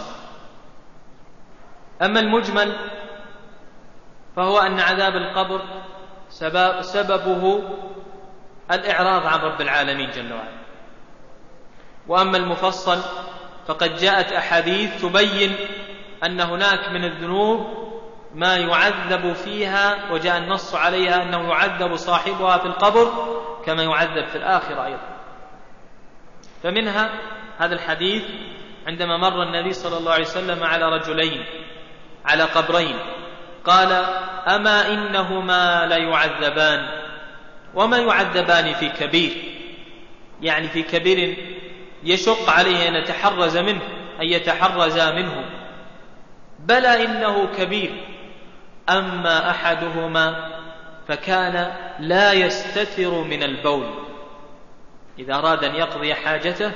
أما المجمل فهو أن عذاب القبر سببه الإعراض عن رب العالمين جل وعلا. وأما المفصل فقد جاءت أحاديث تبين أن هناك من الذنوب ما يعذب فيها، وجاء النص عليها أنه يعذب صاحبها في القبر كما يعذب في الآخرة أيضا. فمنها هذا الحديث عندما مر النبي صلى الله عليه وسلم على رجلين على قبرين قال: أما إنهما لا يعذبان وما يعذبان في كبير، يعني في كبير يشق عليه أن يتحرز منه، أن يتحرز منه. بلى إنه كبير، أما أحدهما فكان لا يستتر من البول، إذا أراد أن يقضي حاجته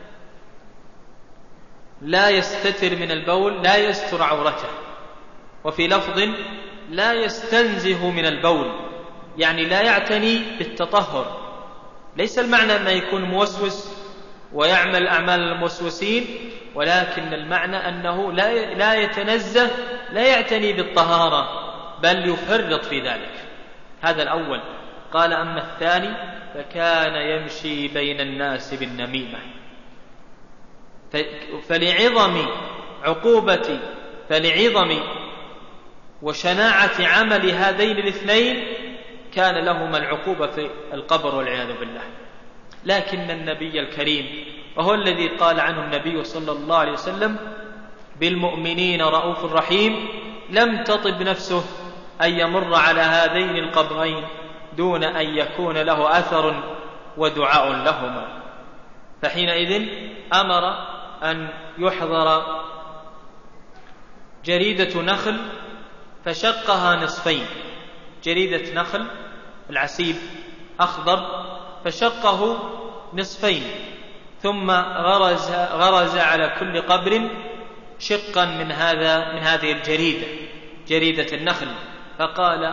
لا يستتر من البول، لا يستر عورته. وفي لفظ: لا يستنزه من البول، يعني لا يعتني بالتطهر. ليس المعنى أنه يكون موسوس ويعمل أعمال الموسوسين، ولكن المعنى أنه لا يتنزه، لا يعتني بالطهارة، بل يفرط في ذلك. هذا الأول. قال: أما الثاني فكان يمشي بين الناس بالنميمة. فلعظم وشناعة عمل هذين الاثنين كان لهما العقوبة في القبر والعياذ بالله. لكن النبي الكريم، وهو الذي قال عنه النبي صلى الله عليه وسلم: بالمؤمنين رؤوف رحيم، لم تطب نفسه أن يمر على هذين القبرين دون أن يكون له أثر ودعاء لهما. فحينئذ أمر أن يحضر جريدة نخل فشقها نصفين، جريدة نخل العسيب أخضر فشقه نصفين، ثم غرز على كل قبر شقا من هذه الجريدة، جريدة النخل، فقال: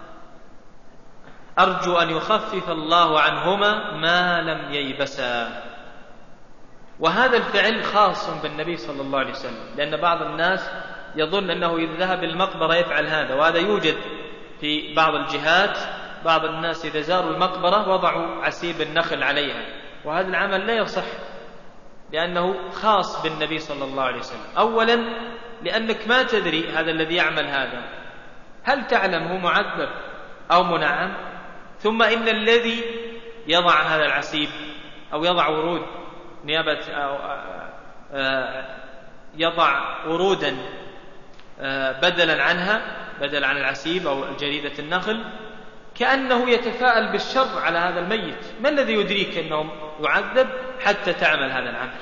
أرجو أن يخفف الله عنهما ما لم ييبسا. وهذا الفعل خاص بالنبي صلى الله عليه وسلم، لأن بعض الناس يظن أنه إذا ذهب المقبرة يفعل هذا، وهذا يوجد في بعض الجهات. بعض الناس إذا زاروا المقبرة وضعوا عسيب النخل عليها، وهذا العمل لا يصح، لأنه خاص بالنبي صلى الله عليه وسلم. أولا لأنك ما تدري هذا الذي يعمل هذا هل تعلم هو معذب أو منعم. ثم إن الذي يضع هذا العسيب أو يضع ورود نيابة أو يضع ورودا بدلا عنها، بدل عن العسيب أو جريدة النخل، كأنه يتفاءل بالشر على هذا الميت. ما الذي يدريك أنه يعذب حتى تعمل هذا العمل؟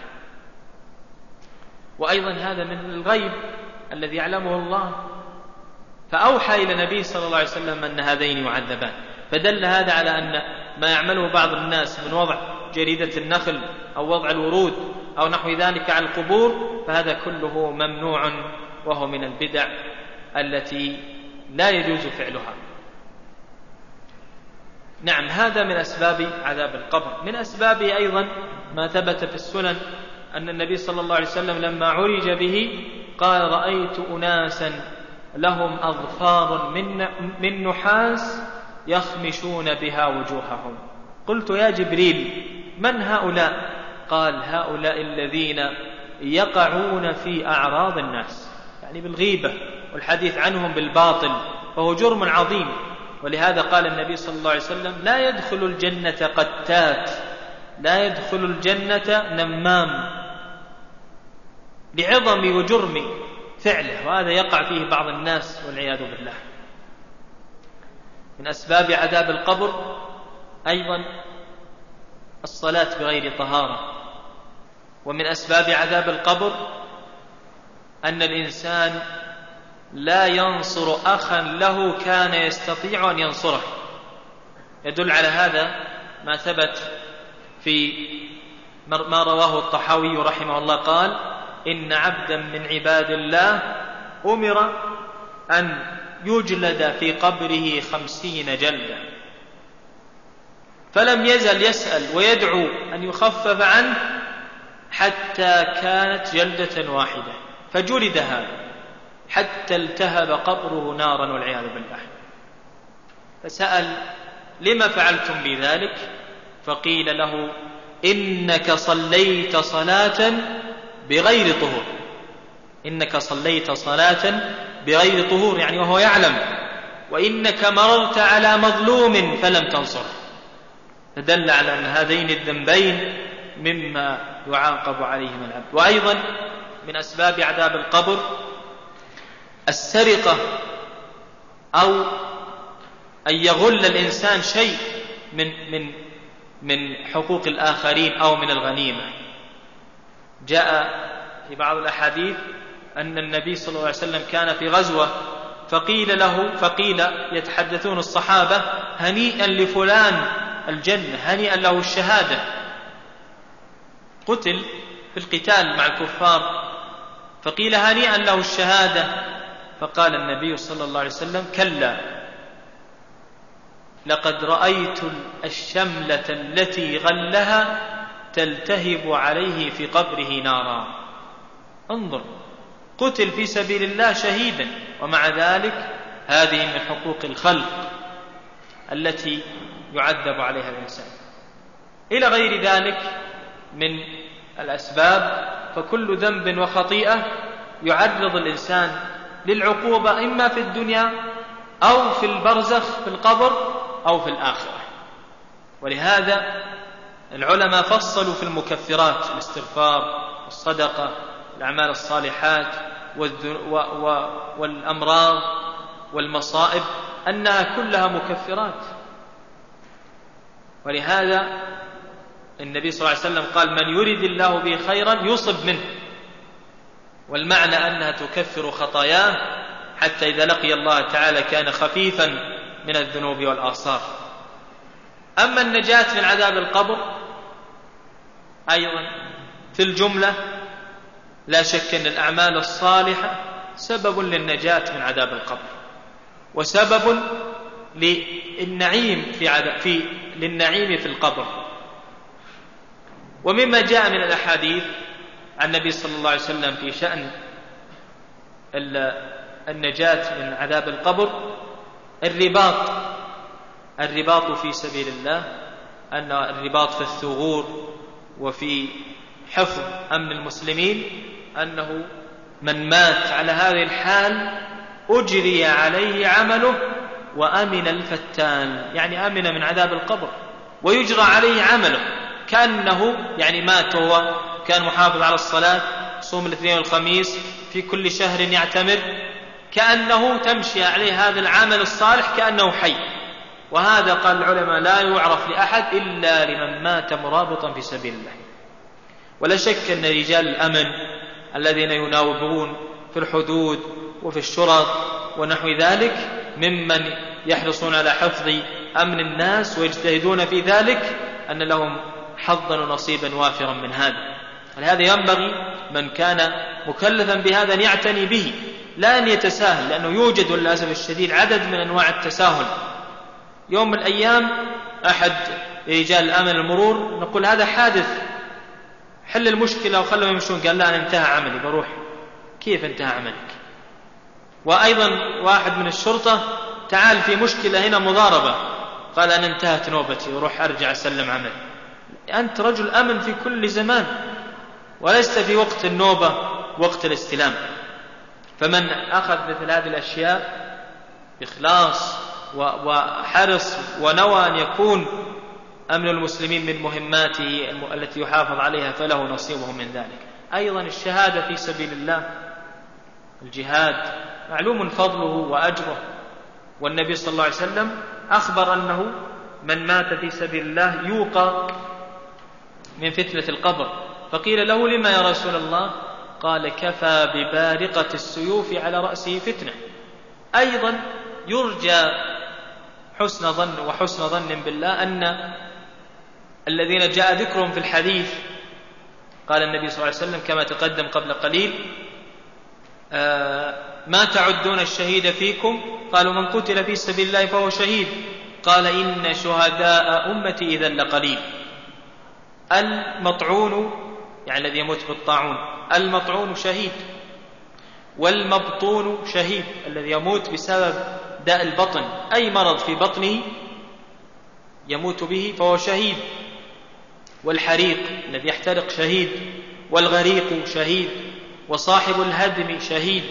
وأيضا هذا من الغيب الذي يعلمه الله، فأوحى إلى النبي صلى الله عليه وسلم أن هذين يعذبان. فدل هذا على أن ما يعمله بعض الناس من وضع جريدة النخل أو وضع الورود أو نحو ذلك على القبور، فهذا كله ممنوع، وهو من البدع التي لا يجوز فعلها. نعم، هذا من أسباب عذاب القبر. من أسبابه أيضا ما ثبت في السنن أن النبي صلى الله عليه وسلم لما عرج به قال: رأيت أناسا لهم أظفار من نحاس يخمشون بها وجوههم. قلت: يا جبريل، من هؤلاء؟ قال: هؤلاء الذين يقعون في أعراض الناس، يعني بالغيبة والحديث عنهم بالباطل، فهو جرم عظيم. ولهذا قال النبي صلى الله عليه وسلم: لا يدخل الجنة قتات، لا يدخل الجنة نمام، لعظم وجرم فعله، وهذا يقع فيه بعض الناس والعياذ بالله. من أسباب عذاب القبر أيضا الصلاة بغير طهارة. ومن أسباب عذاب القبر أن الإنسان لا ينصر أخا له كان يستطيع أن ينصره. يدل على هذا ما ثبت في ما رواه الطحاوي رحمه الله قال: إن عبدا من عباد الله أمر أن يجلد في قبره 50 جلدة، فلم يزل يسأل ويدعو أن يخفف عنه حتى كانت جلدة واحدة، فجلد هذا حتى التهب قبره نارا والعياذ بالله. فسأل: لما فعلتم بذلك؟ فقيل له: إنك صليت صلاة بغير طهور. إنك صليت صلاة بغير طهور، يعني وهو يعلم، وإنك مررت على مظلوم فلم تنصره. فدل على أن هذين الذنبين مما يعاقب عليهما العبد. وأيضا من أسباب عذاب القبر السرقة، أو أن يغل الإنسان شيء من حقوق الآخرين أو من الغنيمة. جاء في بعض الأحاديث أن النبي صلى الله عليه وسلم كان في غزوة فقيل يتحدثون الصحابة: هنيئا لفلان الجنة، هنيئا له الشهادة. قتل في القتال مع الكفار، فقيل: هنيئا له الشهادة. فقال النبي صلى الله عليه وسلم: كلا، لقد رأيت الشملة التي غلها تلتهب عليه في قبره نارا. انظر، قتل في سبيل الله شهيدا، ومع ذلك هذه من حقوق الخلق التي يعذب عليها الإنسان. إلى غير ذلك من الأسباب. فكل ذنب وخطيئة يعرض الإنسان للعقوبة إما في الدنيا أو في البرزخ في القبر أو في الآخرة. ولهذا العلماء فصلوا في المكفرات: الاستغفار، الصدقة، الأعمال الصالحات، والأمراض والمصائب، أنها كلها مكفرات. ولهذا النبي صلى الله عليه وسلم قال: من يريد الله به خيرا يصب منه. والمعنى أنها تكفر خطاياه حتى إذا لقي الله تعالى كان خفيفا من الذنوب والآثار. أما النجاة من عذاب القبر أيضا في الجملة لا شك أن الأعمال الصالحة سبب للنجاة من عذاب القبر، وسبب للنعيم للنعيم في القبر. ومما جاء من الأحاديث عن النبي صلى الله عليه وسلم في شأن النجاة من عذاب القبر الرباط في سبيل الله، أن الرباط في الثغور وفي حفظ أمن المسلمين، أنه من مات على هذه الحال أجري عليه عمله وأمن الفتان، يعني أمن من عذاب القبر، ويجرى عليه عمله كأنه يعني مات وهو كان محافظ على الصلاة، صوم الاثنين والخميس، في كل شهر يعتمر، كأنه تمشي عليه هذا العمل الصالح كأنه حي. وهذا قال العلماء لا يعرف لأحد إلا لمن مات مرابطا في سبيل الله. ولا شك أن رجال الأمن الذين يناوبون في الحدود وفي الشرط ونحو ذلك ممن يحرصون على حفظ أمن الناس ويجتهدون في ذلك، أن لهم حظا ونصيبا وافرا من هذا. ولهذا ينبغي من كان مكلفا بهذا أن يعتني به، لا أن يتساهل، لأنه يوجد للأسف الشديد عدد من أنواع التساهل. يوم من الأيام أحد رجال الأمن المرور نقول هذا حادث، حل المشكلة وخلهم يمشون، قال لا أنا انتهى عملي بروح. كيف انتهى عملك؟ وأيضا واحد من الشرطة تعال في مشكلة هنا مضاربة، قال أنا انتهت نوبتي وروح أرجع أسلم عملي. أنت رجل أمن في كل زمان، ولست في وقت النوبة وقت الاستلام. فمن أخذ مثل هذه الأشياء بإخلاص وحرص ونوى أن يكون أمن المسلمين من مهماته التي يحافظ عليها فله نصيبه من ذلك. أيضا الشهادة في سبيل الله، الجهاد معلوم فضله وأجره، والنبي صلى الله عليه وسلم أخبر أنه من مات في سبيل الله يوقى من فتنة القبر. فقيل له: لما يا رسول الله؟ قال: كفى ببارقة السيوف على رأسه فتنة. أيضا يرجى حسن ظن بالله أن الذين جاء ذكرهم في الحديث، قال النبي صلى الله عليه وسلم كما تقدم قبل قليل: ما تعدون الشهيد فيكم؟ قالوا: من قتل في سبيل الله فهو شهيد. قال: إن شهداء أمتي إذن لقليل. المطعون يعني الذي يموت بالطاعون، المطعون شهيد، والمبطون شهيد الذي يموت بسبب داء البطن، أي مرض في بطنه يموت به فهو شهيد، والحريق الذي يحترق شهيد، والغريق شهيد، وصاحب الهدم شهيد،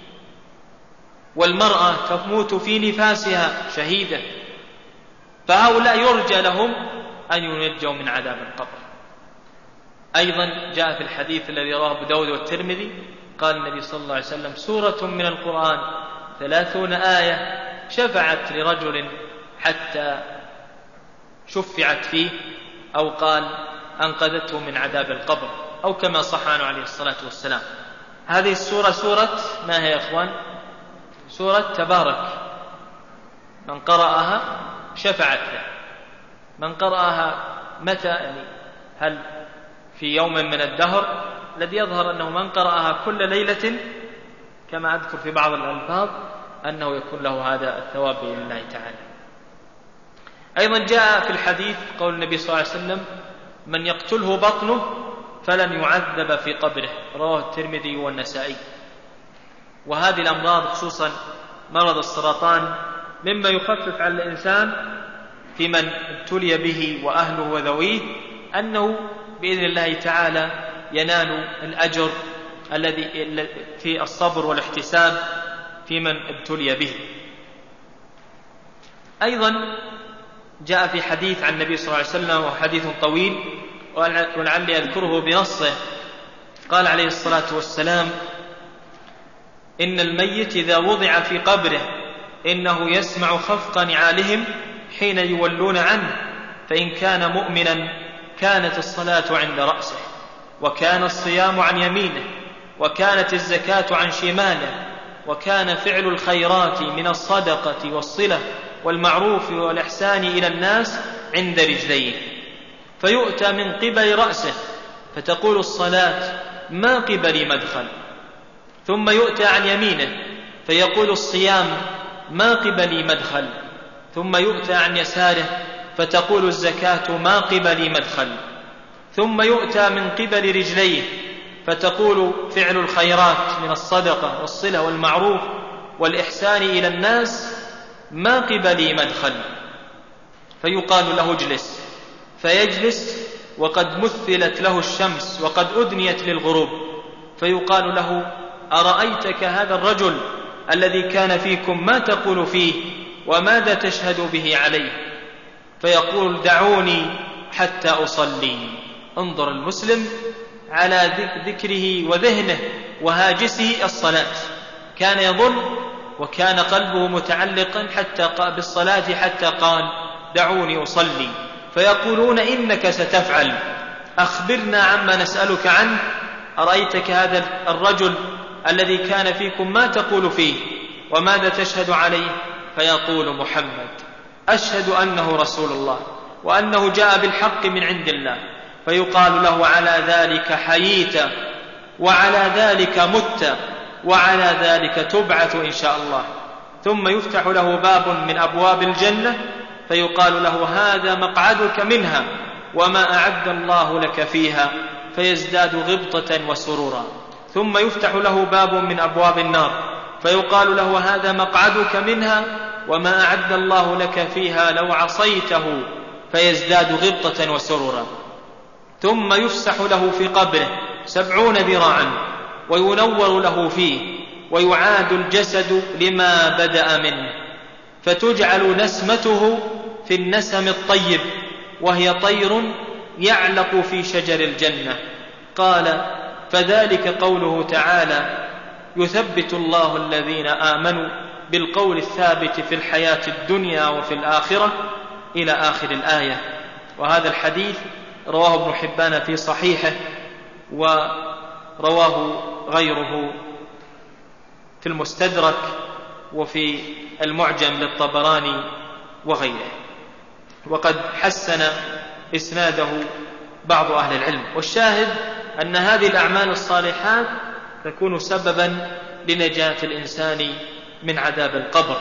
والمرأة تموت في نفاسها شهيدة. فهؤلاء يرجى لهم أن ينجوا من عذاب القبر. أيضا جاء في الحديث الذي رواه أبو داود والترمذي، قال النبي صلى الله عليه وسلم: سورة من القرآن 30 آية شفعت لرجل حتى شفعت فيه، أو قال أنقذته من عذاب القبر، أو كما صح عنه عليه الصلاة والسلام. هذه السورة سورة ما هي يا أخوان؟ سورة تبارك. من قرأها شفعت له. من قرأها متى؟ يعني هل في يوم من الدهر؟ الذي يظهر أنه من قرأها كل ليلة كما أذكر في بعض الألفاظ أنه يكون له هذا الثواب بإذن الله تعالى. أيضا جاء في الحديث قول النبي صلى الله عليه وسلم: من يقتله بطنه فلن يعذب في قبره، رواه الترمذي والنسائي. وهذه الأمراض خصوصا مرض السرطان مما يخفف على الإنسان في من ابتلي به وأهله وذويه، أنه بإذن الله تعالى ينال الأجر الذي في الصبر والاحتساب في من ابتلي به. أيضا جاء في حديث عن النبي صلى الله عليه وسلم، وهو حديث طويل ولعلي أذكره بنصه، قال عليه الصلاة والسلام: إن الميت إذا وضع في قبره إنه يسمع خفق نعالهم حين يولون عنه، فإن كان مؤمنا كانت الصلاة عند رأسه، وكان الصيام عن يمينه، وكانت الزكاة عن شماله، وكان فعل الخيرات من الصدقة والصلة والمعروف والإحسان إلى الناس عند رجليه. فيؤتى من قبل رأسه فتقول الصلاة: ما قبلي مدخل. ثم يؤتى عن يمينه فيقول الصيام: ما قبلي مدخل. ثم يؤتى عن يساره فتقول الزكاة: ما قبلي مدخل. ثم يؤتى من قبل رجليه فتقول فعل الخيرات من الصدقة والصلة والمعروف والإحسان إلى الناس: ما قبلي مدخل. فيقال له: اجلس. فيجلس وقد مثلت له الشمس وقد أدنيت للغروب. فيقال له: أرأيتك هذا الرجل الذي كان فيكم ما تقول فيه وماذا تشهد به عليه؟ فيقول: دعوني حتى أصلي. انظر المسلم على ذكره وذهنه وهاجسه الصلاة، كان يظن وكان قلبه متعلقا بالصلاة حتى قال: دعوني أصلي. فيقولون: إنك ستفعل، أخبرنا عما نسألك عنه. أرأيتك هذا الرجل الذي كان فيكم ما تقول فيه وماذا تشهد عليه؟ فيقول: محمد، أشهد أنه رسول الله وأنه جاء بالحق من عند الله. فيقال له: على ذلك حييت، وعلى ذلك مت، وعلى ذلك تبعث إن شاء الله. ثم يفتح له باب من أبواب الجنة فيقال له: هذا مقعدك منها وما أعد الله لك فيها، فيزداد غبطة وسرورا. ثم يفتح له باب من أبواب النار فيقال له: هذا مقعدك منها وما أعد الله لك فيها لو عصيته، فيزداد غبطة وسرورا. ثم يفسح له في قبره 70 ذراعا وينور له فيه، ويعاد الجسد لما بدأ منه، فتجعل نسمته في النسم الطيب، وهي طير يعلق في شجر الجنة. قال: فذلك قوله تعالى: يثبت الله الذين آمنوا بالقول الثابت في الحياة الدنيا وفي الآخرة، إلى آخر الآية. وهذا الحديث رواه ابن حبان في صحيحه، ورواه غيره في المستدرك وفي المعجم للطبراني وغيره، وقد حسن إسناده بعض أهل العلم. والشاهد أن هذه الأعمال الصالحات تكون سببا لنجاة الإنسان من عذاب القبر.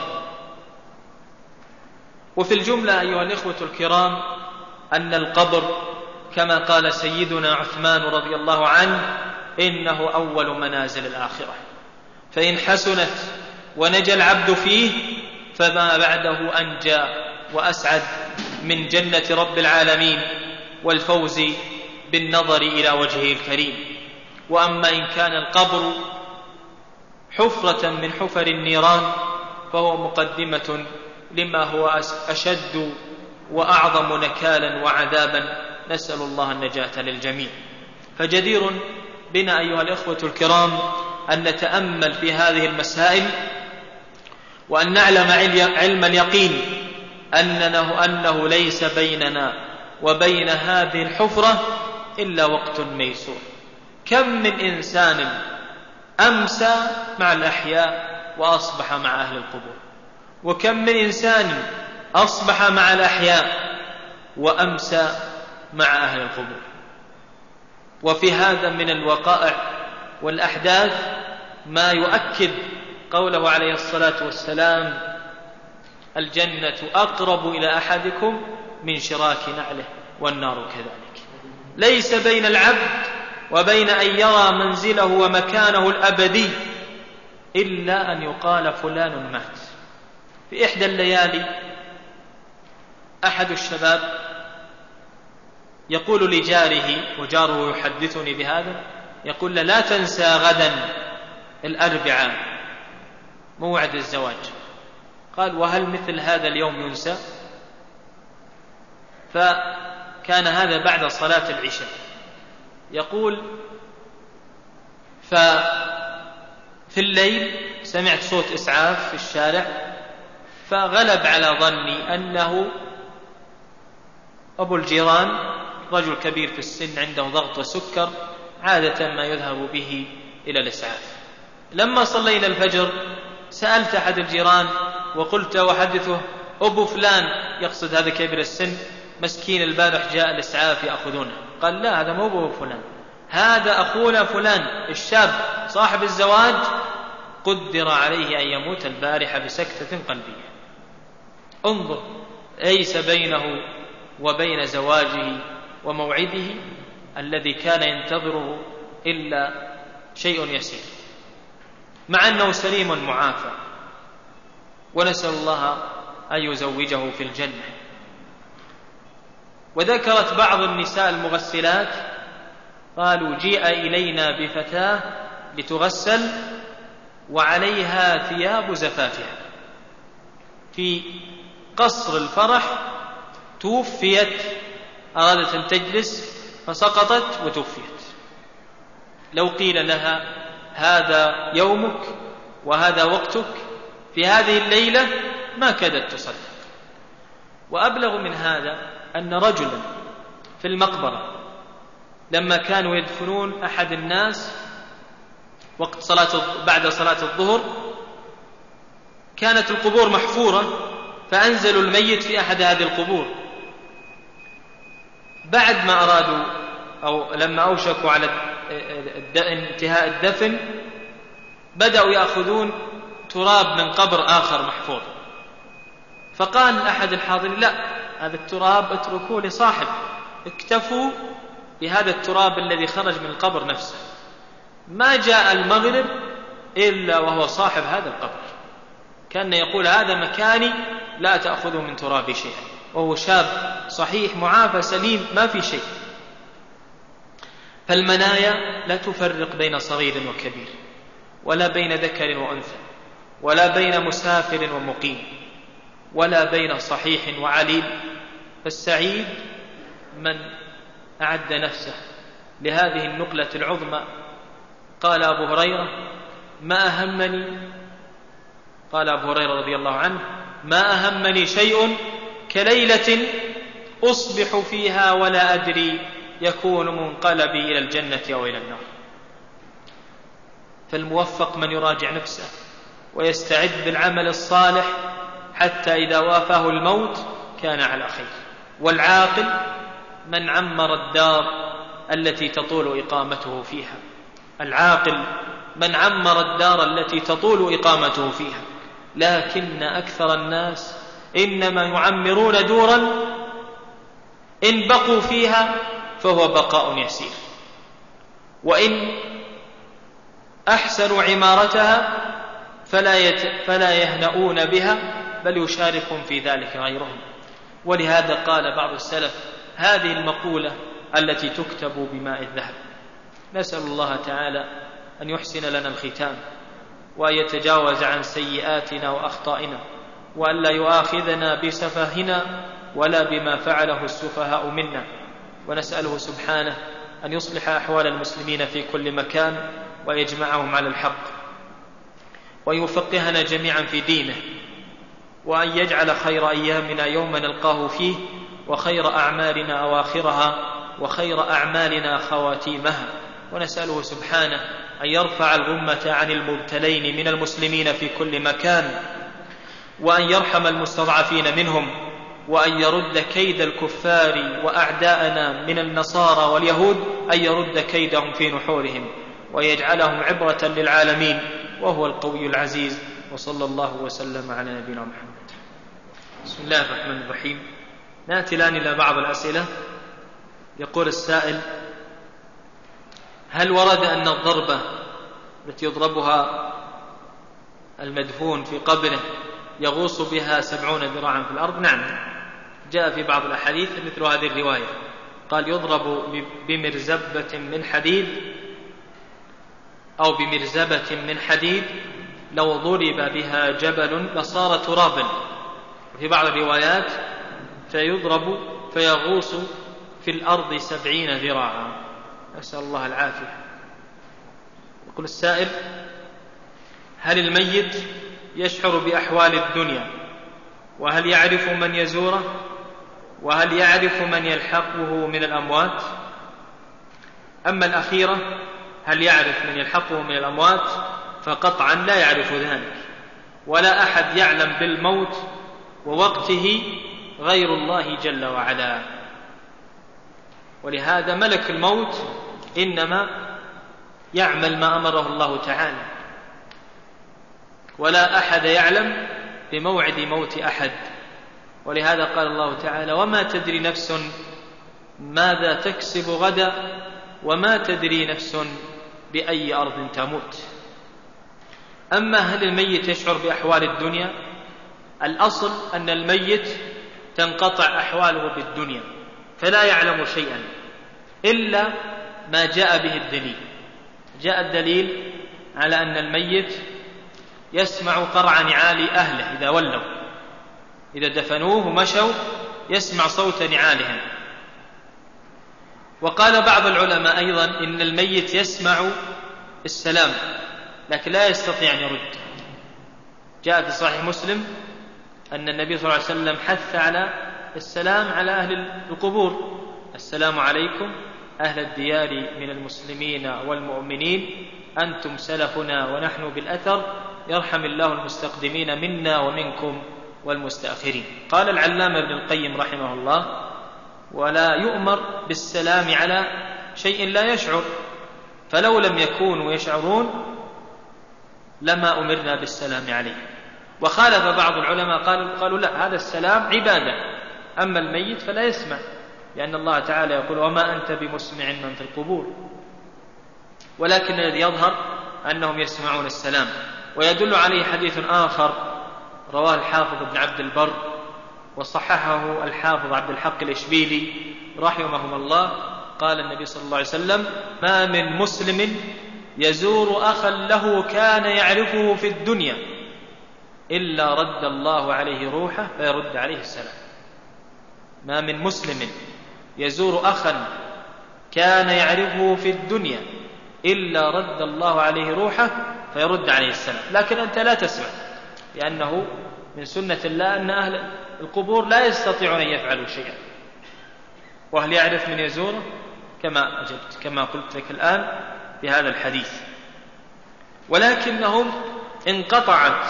وفي الجملة أيها الإخوة الكرام أن القبر كما قال سيدنا عثمان رضي الله عنه: إنه أول منازل الآخرة، فإن حسنت ونجى العبد فيه فما بعده أنجى وأسعد من جنة رب العالمين والفوز بالنظر إلى وجهه الكريم. وأما إن كان القبر حفرة من حفر النيران فهو مقدمة لما هو أشد وأعظم نكالا وعذابا، نسأل الله النجاة للجميع. فجدير بنا أيها الإخوة الكرام أن نتأمل في هذه المسائل، وأن نعلم علم اليقين أنه ليس بيننا وبين هذه الحفرة إلا وقت ميسور. كم من إنسان أمسى مع الأحياء وأصبح مع أهل القبور، وكم من إنسان أصبح مع الأحياء وأمسى مع أهل القبور. وفي هذا من الوقائع والأحداث ما يؤكد قوله عليه الصلاة والسلام: الجنة أقرب إلى أحدكم من شراك نعله، والنار كذلك. ليس بين العبد وبين أن يرى منزله ومكانه الأبدي إلا أن يقال فلان مات. في إحدى الليالي أحد الشباب يقول لجاره، وجاره يحدثني بهذا، يقول له: لا تنسى غدا الأربعاء موعد الزواج. قال: وهل مثل هذا اليوم ينسى؟ فكان هذا بعد صلاة العشاء. يقول: ففي الليل سمعت صوت إسعاف في الشارع، فغلب على ظني أنه أبو الجيران، رجل كبير في السن عنده ضغط وسكر، عادة ما يذهب به إلى الإسعاف. لما صلينا الفجر سألت أحد الجيران وقلت وحدثه: أبو فلان، يقصد هذا كبير السن، مسكين البارح جاء الإسعاف يأخذونه. قال: لا، هذا مو أبو فلان، هذا أخونا فلان الشاب صاحب الزواج، قدر عليه أن يموت البارحة بسكتة قلبية. انظر، ليس بينه وبين زواجه وموعده الذي كان ينتظره إلا شيء يسير، مع أنه سليم معافى، ونسأل الله أن يزوجه في الجنة. وذكرت بعض النساء المغسلات قالوا: جيء إلينا بفتاة لتغسل وعليها ثياب زفافها، في قصر الفرح توفيت، أرادت أن تجلس فسقطت وتوفيت. لو قيل لها: هذا يومك وهذا وقتك في هذه الليلة، ما كادت تصدق. وأبلغ من هذا أن رجلا في المقبرة لما كانوا يدفنون أحد الناس بعد صلاة الظهر، كانت القبور محفورة، فأنزلوا الميت في أحد هذه القبور. بعد ما أرادوا أو لما أوشكوا على انتهاء الدفن، بدأوا يأخذون تراب من قبر آخر محفور. فقال أحد الحاضرين: لا، هذا التراب اتركوه لصاحب، اكتفوا بهذا التراب الذي خرج من القبر نفسه. ما جاء المغرب إلا وهو صاحب هذا القبر، كان يقول: هذا مكاني، لا تأخذوا من ترابي شيئا، وهو شاب صحيح معافى سليم ما في شيء. فالمنايا لا تفرق بين صغير وكبير، ولا بين ذكر وأنثى، ولا بين مسافر ومقيم. ولا بين صحيح وعليل. فالسعيد من أعد نفسه لهذه النقلة العظمى. قال أبو هريرة: ما أهمني، قال أبو هريرة رضي الله عنه: ما أهمني شيء كليلة أصبح فيها ولا أدري يكون منقلبي إلى الجنة أو إلى النار. فالموفق من يراجع نفسه ويستعد بالعمل الصالح حتى إذا وافاه الموت كان على خير. والعاقل من عمر الدار التي تطول إقامته فيها. العاقل من عمر الدار التي تطول إقامته فيها. لكن أكثر الناس إنما يعمرون دورا إن بقوا فيها فهو بقاء يسير، وإن أحسنوا عمارتها فلا يهنؤون بها، بل يشاركهم في ذلك غيرهم. ولهذا قال بعض السلف هذه المقولة التي تكتب بماء الذهب. نسأل الله تعالى أن يحسن لنا الختام، وأن يتجاوز عن سيئاتنا وأخطائنا، وأن لا يؤاخذنا بسفهنا ولا بما فعله السفهاء منا. ونسأله سبحانه أن يصلح أحوال المسلمين في كل مكان، ويجمعهم على الحق، ويفقهنا جميعا في دينه، وأن يجعل خير أيامنا يوم نلقاه فيه، وخير أعمالنا أواخرها، وخير أعمالنا خواتيمها. ونسأله سبحانه أن يرفع الغمة عن المبتلين من المسلمين في كل مكان، وأن يرحم المستضعفين منهم، وأن يرد كيد الكفار وأعداءنا من النصارى واليهود، أن يرد كيدهم في نحورهم، ويجعلهم عبرة للعالمين، وهو القوي العزيز. وصلى الله وسلم على نبينا محمد. بسم الله الرحمن الرحيم. نأتي الآن إلى بعض الأسئلة. يقول السائل: هل ورد أن الضربة التي يضربها المدفون في قبره يغوص بها 70 ذراعا في الأرض؟ نعم، جاء في بعض الأحاديث مثل هذه الرواية، قال: يضرب بمرزبة من حديد أو بمرزبة من حديد لو ضرب بها جبل لصار ترابا. وفي بعض الروايات: فيضرب فيغوص في الأرض 70 ذراعا. نسأل الله العافية. يقول السائل: هل الميت يشعر بأحوال الدنيا؟ وهل يعرف من يزوره؟ وهل يعرف من يلحقه من الأموات؟ أما الأخيرة، هل يعرف من يلحقه من الأموات، فقطعا لا يعرف ذلك، ولا أحد يعلم بالموت ووقته غير الله جل وعلا. ولهذا ملك الموت إنما يعمل ما أمره الله تعالى، ولا أحد يعلم بموعد موت أحد. ولهذا قال الله تعالى: وما تدري نفس ماذا تكسب غدا، وما تدري نفس بأي أرض تموت. أما هل الميت يشعر بأحوال الدنيا؟ الأصل أن الميت تنقطع أحواله بالدنيا، فلا يعلم شيئا إلا ما جاء به الدليل. جاء الدليل على أن الميت يسمع قرع نعال أهله إذا ولوا، إذا دفنوه ومشوا يسمع صوت نعالهم. وقال بعض العلماء أيضا إن الميت يسمع السلام لكن لا يستطيع أن يرد. جاء في صحيح مسلم أن النبي صلى الله عليه وسلم حث على السلام على أهل القبور: السلام عليكم أهل الديار من المسلمين والمؤمنين، أنتم سلفنا ونحن بالأثر، يرحم الله المستقدمين منا ومنكم والمستأخرين. قال العلامة ابن القيم رحمه الله: ولا يؤمر بالسلام على شيء لا يشعر، فلو لم يكونوا يشعرون لما أمرنا بالسلام عليه. وخالف بعض العلماء قالوا لا، هذا السلام عبادة، أما الميت فلا يسمع، لأن الله تعالى يقول: وما أنت بمسمع من في القبور. ولكن الذي يظهر أنهم يسمعون السلام. ويدل عليه حديث آخر رواه الحافظ ابن عبد البر وصححه الحافظ عبد الحق الإشبيلي رحمهم الله. قال النبي صلى الله عليه وسلم: ما من مسلم يزور أخا له كان يعرفه في الدنيا إلا رد الله عليه روحه فيرد عليه السلام. ما من مسلم يزور أخا كان يعرفه في الدنيا إلا رد الله عليه روحه فيرد عليه السلام. لكن أنت لا تسمع، لأنه من سنة الله أن أهل القبور لا يستطيعون أن يفعلوا شيئا، وهل يعرف من يزوره؟ كما أجبت، كما قلت لك الآن في هذا الحديث. ولكنهم انقطعت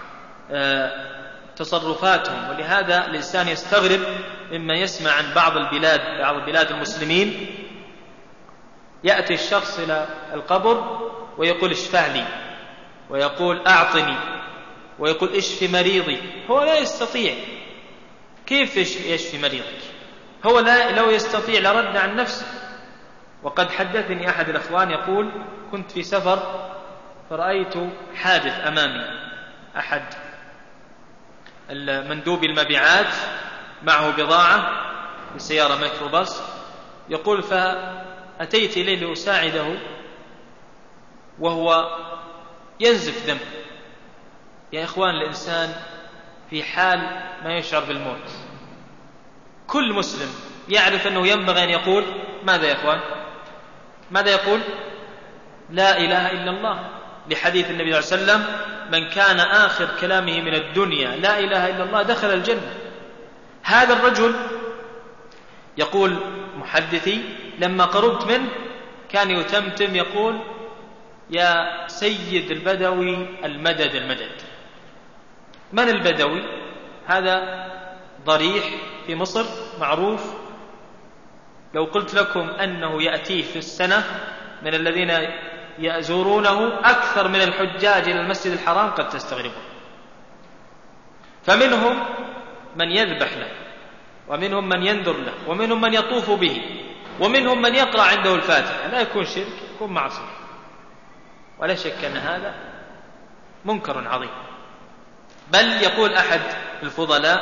تصرفاتهم، ولهذا الإنسان يستغرب مما يسمع عن بعض بلاد المسلمين. يأتي الشخص إلى القبر ويقول اشفع لي، ويقول أعطني، ويقول اشفي مريضي. هو لا يستطيع. كيف يشفي مريضك؟ هو لو يستطيع لرد عن نفسه. وقد حدثني أحد الأخوان يقول كنت في سفر فرأيت حادث أمامي، أحد المندوب المبيعات معه بضاعة بسيارة ميكروباص، يقول فأتيت إليه لأساعده وهو ينزف دم. يا إخوان، الإنسان في حال ما يشعر بالموت. كل مسلم يعرف أنه ينبغي أن يقول ماذا يا إخوان؟ ماذا يقول؟ لا إله إلا الله، لحديث النبي صلى الله عليه وسلم من كان آخر كلامه من الدنيا لا إله إلا الله دخل الجنة. هذا الرجل يقول محدثي لما قربت منه كان يتمتم يقول يا سيد البدوي المدد المدد. من البدوي؟ هذا ضريح في مصر معروف. لو قلت لكم أنه يأتيه في السنة من الذين يزورونه أكثر من الحجاج إلى المسجد الحرام قد تستغربون. فمنهم من يذبح له، ومنهم من ينذر له، ومنهم من يطوف به، ومنهم من يقرأ عنده الفاتحة. لا يكون شرك، يكون معصية. ولا شك أن هذا منكر عظيم. بل يقول أحد الفضلاء،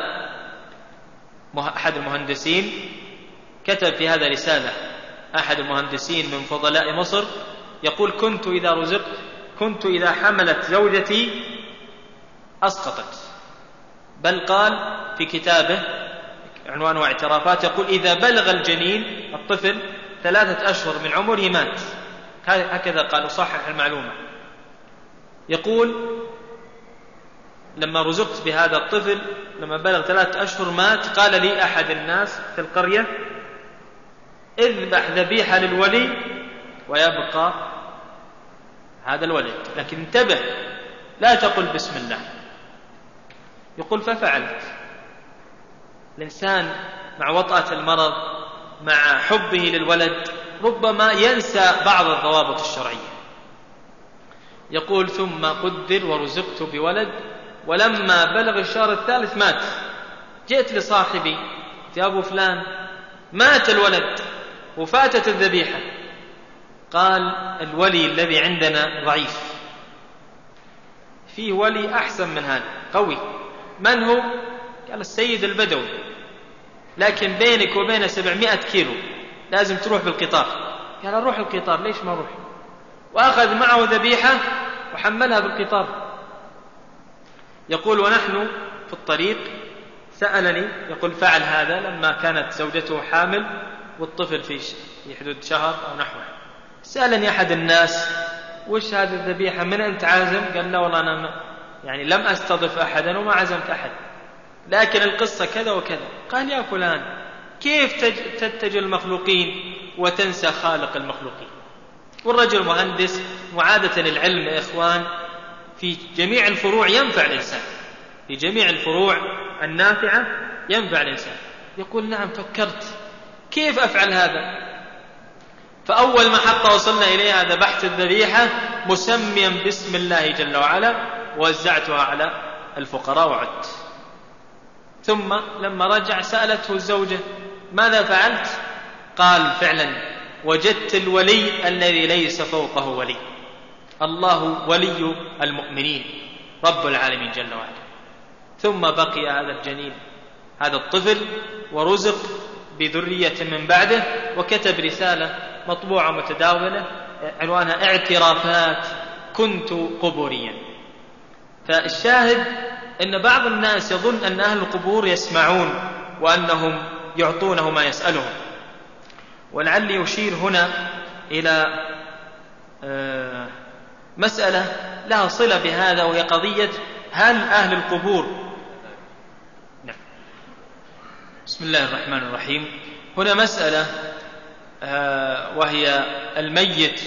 أحد المهندسين، كتب في هذا رسالة، أحد المهندسين من فضلاء مصر، يقول كنت إذا حملت زوجتي أسقطت. بل قال في كتابه عنوانه اعترافات، يقول إذا بلغ الجنين الطفل 3 أشهر من عمره مات. هكذا قال، أصحح المعلومة. يقول لما رزقت بهذا الطفل لما بلغ 3 أشهر مات. قال لي أحد الناس في القرية اذبح ذبيحة للولي ويبقى هذا الولد، لكن انتبه لا تقل بسم الله. يقول ففعلت. الإنسان مع وطأة المرض مع حبه للولد ربما ينسى بعض الضوابط الشرعية. يقول ثم قدر ورزقت بولد، ولما بلغ الشهر الثالث مات. جئت لصاحبي يا أبو فلان مات الولد وفاتت الذبيحة. قال الولي الذي عندنا ضعيف، فيه ولي أحسن من هذا قوي. من هو؟ قال السيد البدوي، لكن بينك وبين 700 كيلو، لازم تروح بالقطار. قال أروح القطار، ليش ما أروح؟ وأخذ معه ذبيحة وحملها بالقطار. يقول ونحن في الطريق سألني، يقول فعل هذا لما كانت زوجته حامل والطفل في حدود شهر أو نحوه. سألني أحد الناس وش هذه الذبيحة، من أنت عازم؟ قال لا والله أنا يعني لم أستضف أحدا وما عزمت أحد، لكن القصة كذا وكذا. قال يا فلان كيف تتجه المخلوقين وتنسى خالق المخلوقين؟ والرجل مهندس، وعادة العلم يا إخوان في جميع الفروع ينفع الإنسان، في جميع الفروع النافعة ينفع الإنسان. يقول نعم فكرت كيف أفعل هذا. فأول محطة وصلنا إليها ذبحت الذبيحة مسميا باسم الله جل وعلا ووزعتها على الفقراء وعدت. ثم لما رجع سألته الزوجة ماذا فعلت؟ قال فعلا وجدت الولي الذي ليس فوقه ولي، الله ولي المؤمنين رب العالمين جل وعلا. ثم بقي هذا الجنين، هذا الطفل، ورزق بذرية من بعده، وكتب رسالة مطبوعة متداولة عنوانها اعترافات كنت قبوريا. فالشاهد إن بعض الناس يظن أن أهل القبور يسمعون وأنهم يعطونه ما يسألهم. ولعلي يشير هنا إلى مسألة لها صلة بهذا، وهي قضية هل أهل القبور. بسم الله الرحمن الرحيم. هنا مسألة وهي الميت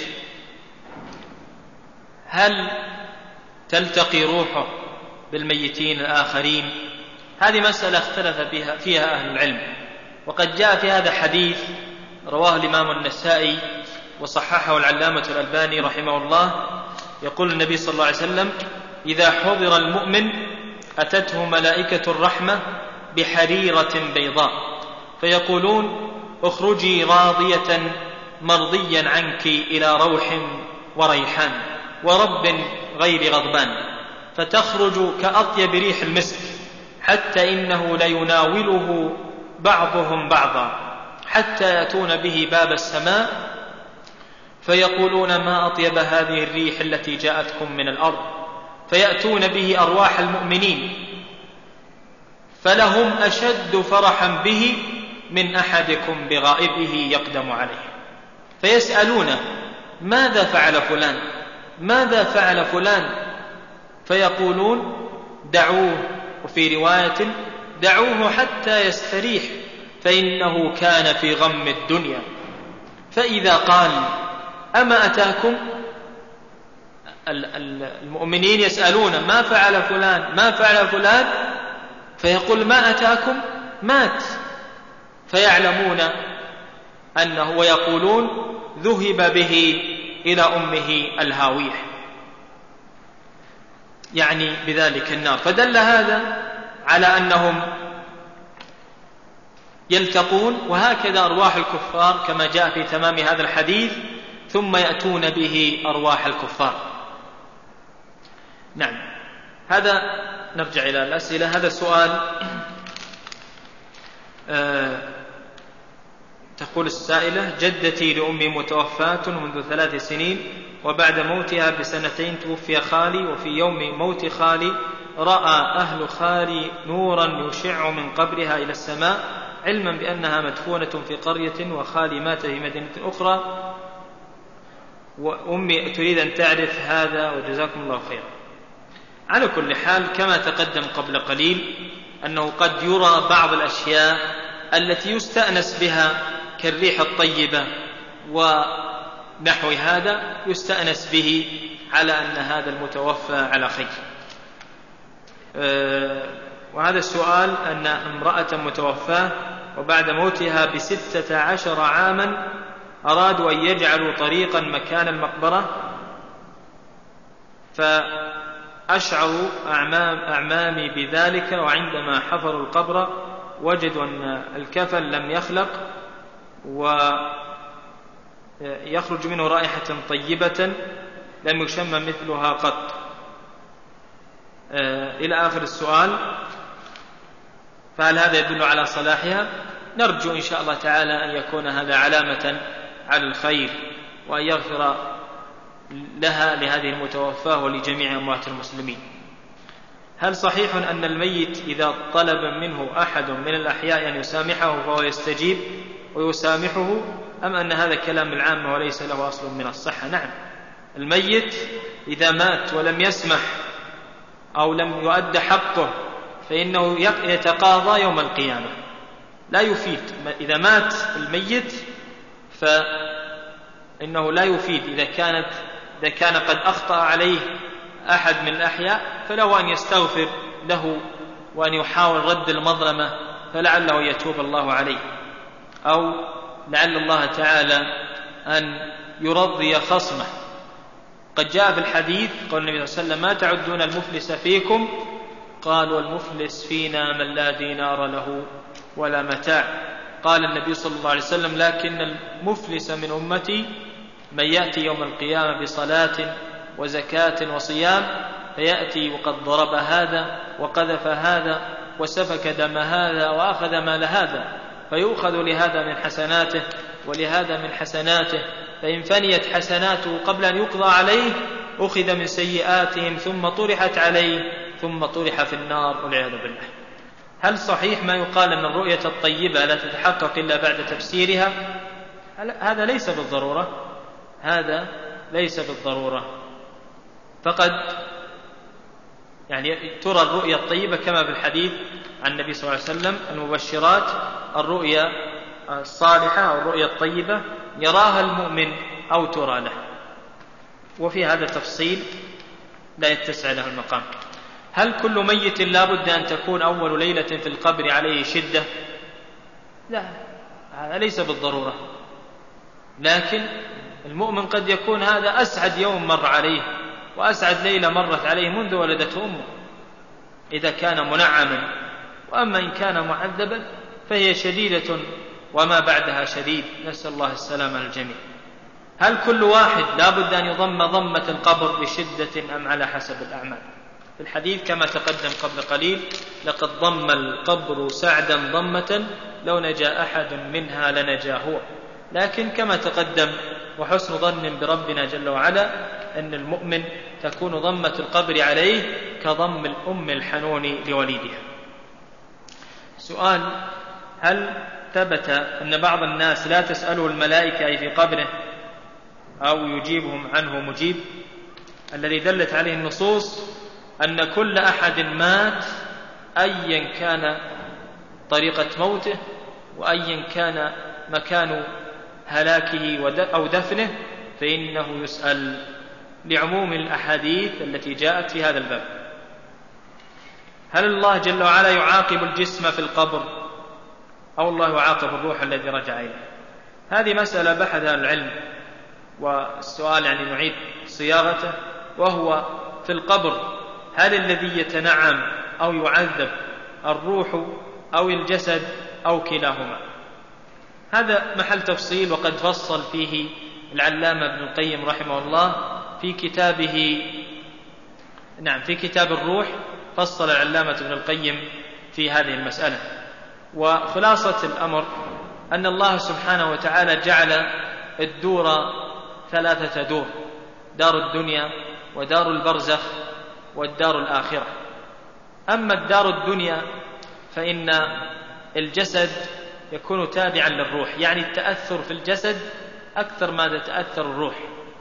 هل تلتقي روحه بالميتين الآخرين؟ هذه مسألة اختلف فيها أهل العلم، وقد جاء في هذا حديث رواه الإمام النسائي وصححه العلامة الألباني رحمه الله، يقول النبي صلى الله عليه وسلم: إذا حضر المؤمن أتته ملائكة الرحمة بحريرة بيضاء فيقولون: اخرجي راضية مرضيا عنك إلى روح وريحان ورب غير غضبان، فتخرج كأطيب ريح المسك، حتى إنه ليناوله بعضهم بعضا، حتى يأتون به باب السماء فيقولون: ما أطيب هذه الريح التي جاءتكم من الأرض، فيأتون به أرواح المؤمنين، فلهم أشد فرحا به من أحدكم بغائبه يقدم عليه، فيسألونه: ماذا فعل فلان؟ ماذا فعل فلان؟ فيقولون: دعوه، وفي رواية: دعوه حتى يستريح، فإنه كان في غم الدنيا. فإذا قال: أما أتاكم؟ المؤمنين يسألون: ما فعل فلان؟ ما فعل فلان؟ فيقول: ما أتاكم؟ مات. فيعلمون أنه، ويقولون: ذهب به إلى أمه الهاوية، يعني بذلك النار. فدل هذا على أنهم يلتقون، وهكذا أرواح الكفار كما جاء في تمام هذا الحديث: ثم يأتون به أرواح الكفار. نعم، هذا نرجع إلى الأسئلة. هذا السؤال تقول السائلة: جدتي لأمي متوفاة منذ 3 سنين، وبعد موتها ب2 توفي خالي، وفي يوم موت خالي رأى أهل خالي نورا يشع من قبرها إلى السماء، علما بأنها مدفونة في قرية وخالي مات في مدينة أخرى، وأمي تريد أن تعرف هذا، وجزاكم الله خيرا. على كل حال، كما تقدم قبل قليل أنه قد يرى بعض الأشياء التي يستأنس بها كالريح الطيبة ونحو هذا، يستأنس به على أن هذا المتوفى على خير. وهذا السؤال: أن امرأة متوفاة وبعد موتها ب16 عاما أرادوا أن يجعلوا طريقا مكان المقبرة، فأشعروا أعمامي بذلك، وعندما حفروا القبر وجدوا أن الكفن لم يخلق ويخرج منه رائحة طيبة لم يشم مثلها قط، إلى آخر السؤال. فهل هذا يدل على صلاحها؟ نرجو إن شاء الله تعالى أن يكون هذا علامة على الخير، وأن يغفر لها، لهذه المتوفاة، ولجميع أموات المسلمين. هل صحيح أن الميت إذا طلب منه أحد من الأحياء أن يسامحه فهو يستجيب ويسامحه، أم أن هذا كلام العامة وليس له أصل من الصحة؟ نعم، الميت إذا مات ولم يسمح أو لم يؤد حقه فإنه يتقاضى يوم القيامة، لا يفيد. إذا مات الميت فإنه لا يفيد. إذا كان قد أخطأ عليه أحد من الأحياء فله أن يستغفر له وأن يحاول رد المظلمة، فلعله يتوب الله عليه، أو لعل الله تعالى أن يرضي خصمه. قد جاء في الحديث قال النبي صلى الله عليه وسلم: ما تعدون المفلس فيكم؟ قالوا: المفلس فينا من لا دينار له ولا متاع. قال النبي صلى الله عليه وسلم: لكن المفلس من أمتي من يأتي يوم القيامة بصلاة وزكاة وصيام، فيأتي وقد ضرب هذا وقذف هذا وسفك دم هذا وأخذ مال هذا، فيؤخذ لهذا من حسناته ولهذا من حسناته، فإن فنيت حسناته قبل أن يقضى عليه أخذ من سيئاتهم ثم طرحت عليه ثم طرح في النار والعياذ بالله. هل صحيح ما يقال أن الرؤية الطيبة لا تتحقق إلا بعد تفسيرها؟ هذا ليس بالضرورة، هذا ليس بالضرورة. فقد يعني ترى الرؤيا الطيبة كما في الحديث عن النبي صلى الله عليه وسلم المبشرات، الرؤيا الصالحة أو الرؤيا الطيبة يراها المؤمن أو ترى له، وفي هذا تفصيل لا يتسع له المقام. هل كل ميت لا بد أن تكون أول ليلة في القبر عليه شدة؟ لا، هذا ليس بالضرورة، لكن المؤمن قد يكون هذا أسعد يوم مر عليه وأسعد ليلة مرت عليه منذ ولدته أمه إذا كان منعما، وأما إن كان معذبا فهي شديدة وما بعدها شديد، نسأل الله السلامة للجميع. هل كل واحد لا بد أن يضم ضمة القبر بشدة أم على حسب الأعمال؟ في الحديث كما تقدم قبل قليل: لقد ضم القبر سعدا ضمة لو نجا أحد منها لنجا هو. لكن كما تقدم وحسن ظن بربنا جل وعلا أن المؤمن تكون ضمة القبر عليه كضم الأم الحنون لوليدها. سؤال: هل ثبت أن بعض الناس لا تسأله الملائكة أي في قبره أو يجيبهم عنه مجيب؟ الذي دلت عليه النصوص أن كل أحد مات أيا كان طريقة موته وأيا كان مكان هلاكه أو دفنه فإنه يسأل، لعموم الأحاديث التي جاءت في هذا الباب. هل الله جل وعلا يعاقب الجسم في القبر أو الله يعاقب الروح الذي رجع إليه؟ هذه مسألة بحثها العلم، والسؤال يعني نعيد صياغته، وهو في القبر هل الذي يتنعم أو يعذب الروح أو الجسد أو كلاهما؟ هذا محل تفصيل، وقد فصل فيه العلامة ابن القيم رحمه الله في كتابه، في كتاب الروح فصل العلامة ابن القيم في هذه المسألة. وخلاصة الأمر أن الله سبحانه وتعالى جعل الدور 3 دور: دار الدنيا ودار البرزخ والدار الآخرة. أما الدار الدنيا فإن الجسد يكون تابعا للروح، يعني التأثر في الجسد أكثر ما تتأثر الروح.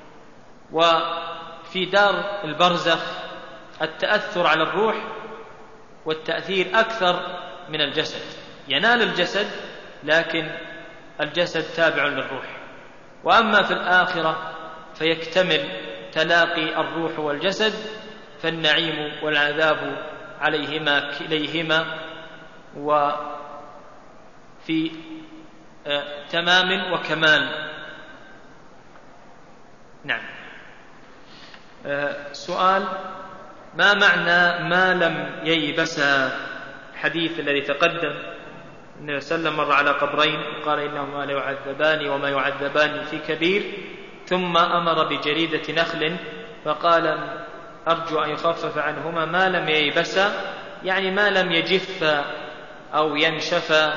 وفي دار البرزخ التأثر على الروح والتأثير أكثر من الجسد، ينال الجسد لكن الجسد تابع للروح. وأما في الآخرة فيكتمل تلاقي الروح والجسد، فالنعيم والعذاب عليهما كليهما وفي تمام وكمال. سؤال: ما معنى ما لم ييبسا؟ الحديث الذي تقدم النبي صلى الله عليه وسلم مر على قبرين وقال إنهما ليعذبان وما يعذبان في كبير، ثم أمر بجريدة نخل فقال أرجو أن يخفف عنهما ما لم ييبسا، يعني ما لم يجف أو ينشف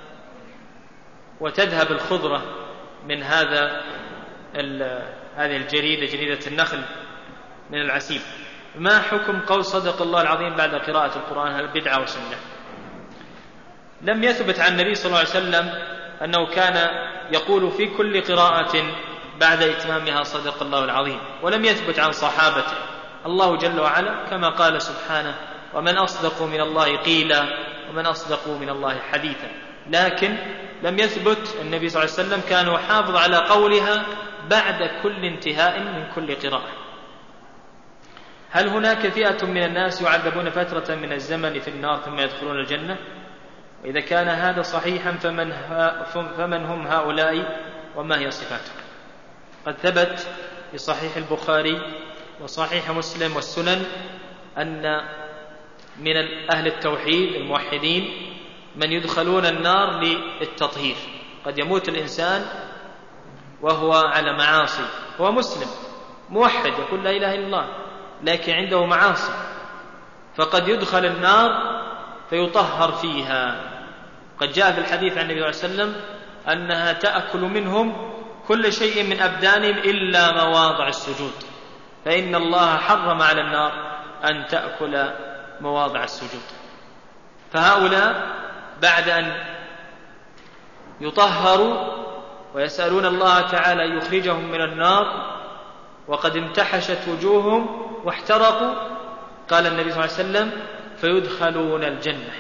وتذهب الخضرة من هذه الجريدة، جريدة النخل من العسيب. ما حكم قول صدق الله العظيم بعد قراءة القرآن؟ هل بدعة وسنة؟ لم يثبت عن النبي صلى الله عليه وسلم أنه كان يقول في كل قراءة بعد إتمامها صدق الله العظيم، ولم يثبت عن صحابته. الله جل وعلا كما قال سبحانه: ومن أصدق من الله قيلا ومن أصدق من الله حديثا. لكن لم يثبت النبي صلى الله عليه وسلم كان يحافظ على قولها بعد كل انتهاء من كل قراءة. هل هناك فئة من الناس يعذبون فترة من الزمن في النار ثم يدخلون الجنة؟ وإذا كان هذا صحيحا فمن هم هؤلاء وما هي صفاتهم؟ قد ثبت في صحيح البخاري وصحيح مسلم والسنن أن من أهل التوحيد الموحدين من يدخلون النار للتطهير. قد يموت الإنسان وهو على معاصي، هو مسلم موحد يقول لا إله إلا الله، لكن عنده معاصي، فقد يدخل النار فيطهر فيها. قد جاء في الحديث عن النبي صلى الله عليه وسلم أنها تأكل منهم كل شيء من أبدانهم إلا مواضع السجود، فإن الله حرم على النار أن تأكل مواضع السجود. فهؤلاء بعد أن يطهروا ويسألون الله تعالى أن يخرجهم من النار وقد امتحشت وجوههم واحترقوا، قال النبي صلى الله عليه وسلم فيدخلون الجنة.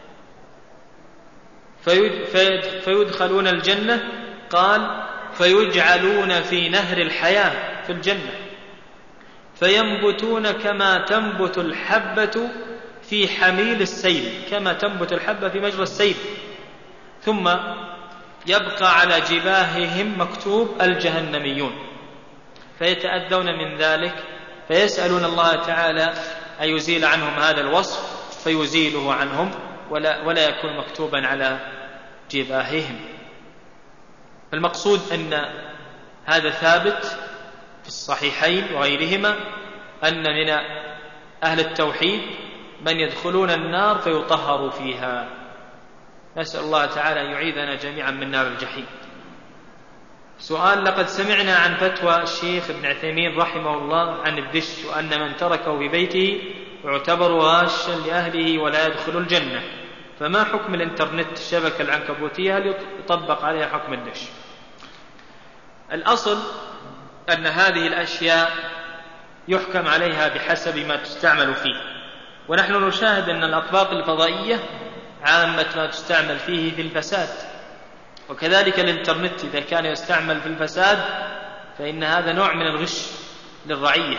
فيدخلون الجنة، قال فيجعلون في نهر الحياة في الجنة فينبتون كما تنبت الحبة في حميل السيل، كما تنبت الحبة في مجرى السيل، ثم يبقى على جباههم مكتوب الجهنميون، فيتأذون من ذلك فيسألون الله تعالى أن يزيل عنهم هذا الوصف فيزيله عنهم ولا يكون مكتوبا على جباههم. المقصود أن هذا ثابت في الصحيحين وغيرهما أن من أهل التوحيد من يدخلون النار فيطهروا فيها. نسأل الله تعالى أن يعيذنا جميعا من نار الجحيم. سؤال: لقد سمعنا عن فتوى الشيخ ابن عثيمين رحمه الله عن الدش، وأن من تركه في بيته يعتبر غاشا لأهله ولا يدخل الجنة، فما حكم الإنترنت الشبكة العنكبوتية؟ هل يطبق عليها حكم الدش؟ الأصل أن هذه الأشياء يحكم عليها بحسب ما تستعمل فيه، ونحن نشاهد أن الأطباق الفضائية عامة ما تستعمل فيه في الفساد، وكذلك الإنترنت إذا كان يستعمل في الفساد فإن هذا نوع من الغش للرعية،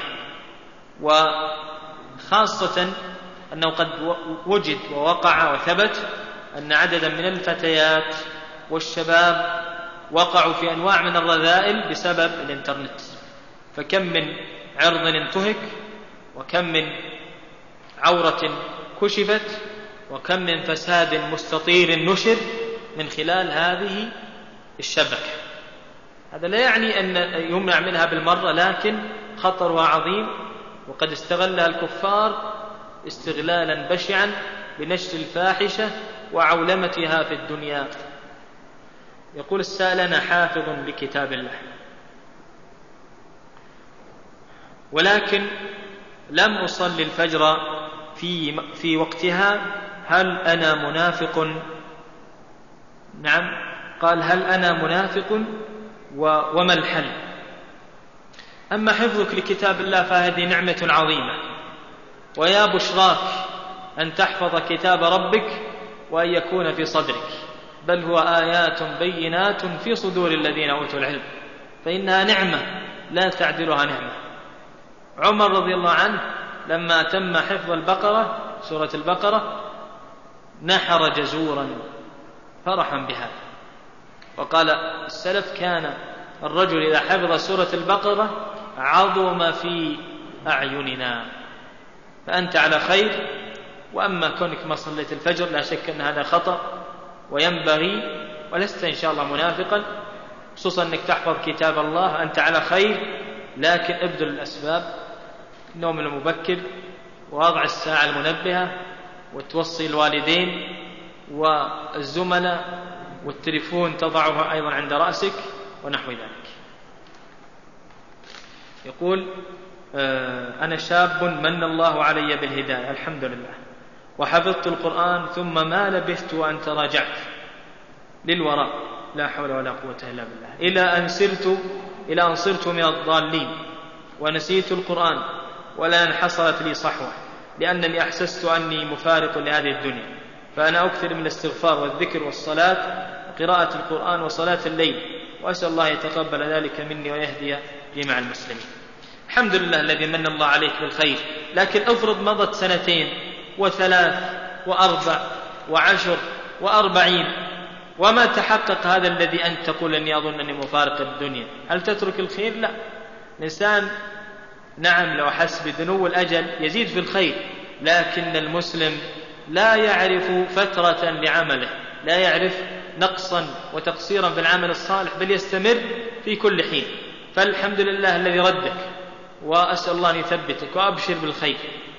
وخاصة أنه قد وجد ووقع وثبت أن عددا من الفتيات والشباب وقعوا في أنواع من الرذائل بسبب الإنترنت. فكم من عرض انتهك، وكم من عورة كشفت، وكم من فساد مستطير نشر من خلال هذه الشبكة. هذا لا يعني أن يمنع منها بالمرة، لكن خطرها عظيم، وقد استغلها الكفار استغلالا بشعا بنشر الفاحشة وعولمتها في الدنيا. يقول السائل: أنا حافظ لكتاب الله ولكن لم أصلي الفجر في وقتها، هل أنا منافق؟ نعم. قال: هل أنا منافق وما الحل؟ أما حفظك لكتاب الله فهذه نعمة عظيمة، ويا بشراك أن تحفظ كتاب ربك وأن يكون في صدرك، بل هو آيات بينات في صدور الذين أوتوا العلم، فإنها نعمة لا تعدلها نعمة. عمر رضي الله عنه لما تم حفظ البقرة، سورة البقرة، نحر جزورا فرحا بها. وقال السلف: كان الرجل إذا حفظ سورة البقرة عظم في أعيننا. فأنت على خير، وأما كونك ما صليت الفجر لا شك أن هذا خطأ وينبغي، ولست إن شاء الله منافقا، خصوصا أنك تحفظ كتاب الله، أنت على خير، لكن ابذل الأسباب، النوم المبكر، ووضع الساعة المنبهة، وتوصي الوالدين والزملاء، والتليفون تضعه أيضا عند رأسك، ونحو ذلك. يقول: أنا شاب من الله علي بالهداية الحمد لله، وحفظت القرآن ثم ما لبثت أن تراجعت للوراء، لا حول ولا قوة إلا بالله، إلى أن صرت من الضالين ونسيت القرآن، ولا انحصرت لي صحوة، لأنني أحسست أني مفارق لهذه الدنيا. فأنا أكثر من الاستغفار والذكر والصلاة وقراءة القرآن وصلاة الليل، وأسأل الله يتقبل ذلك مني ويهدي جميع المسلمين. الحمد لله الذي من الله عليك بالخير، لكن افرض مضت 2 و3 و4 و10 و40 وما تحقق هذا الذي أنت تقول أني أظن أني مفارق الدنيا، هل تترك الخير؟ لا. الإنسان نعم لو حس بدنو الأجل يزيد في الخير، لكن المسلم لا يعرف فترة لعمله، لا يعرف نقصا وتقصيرا في العمل الصالح، بل يستمر في كل حين. فالحمد لله الذي ردك، وأسأل الله أن يثبتك، وأبشر بالخير.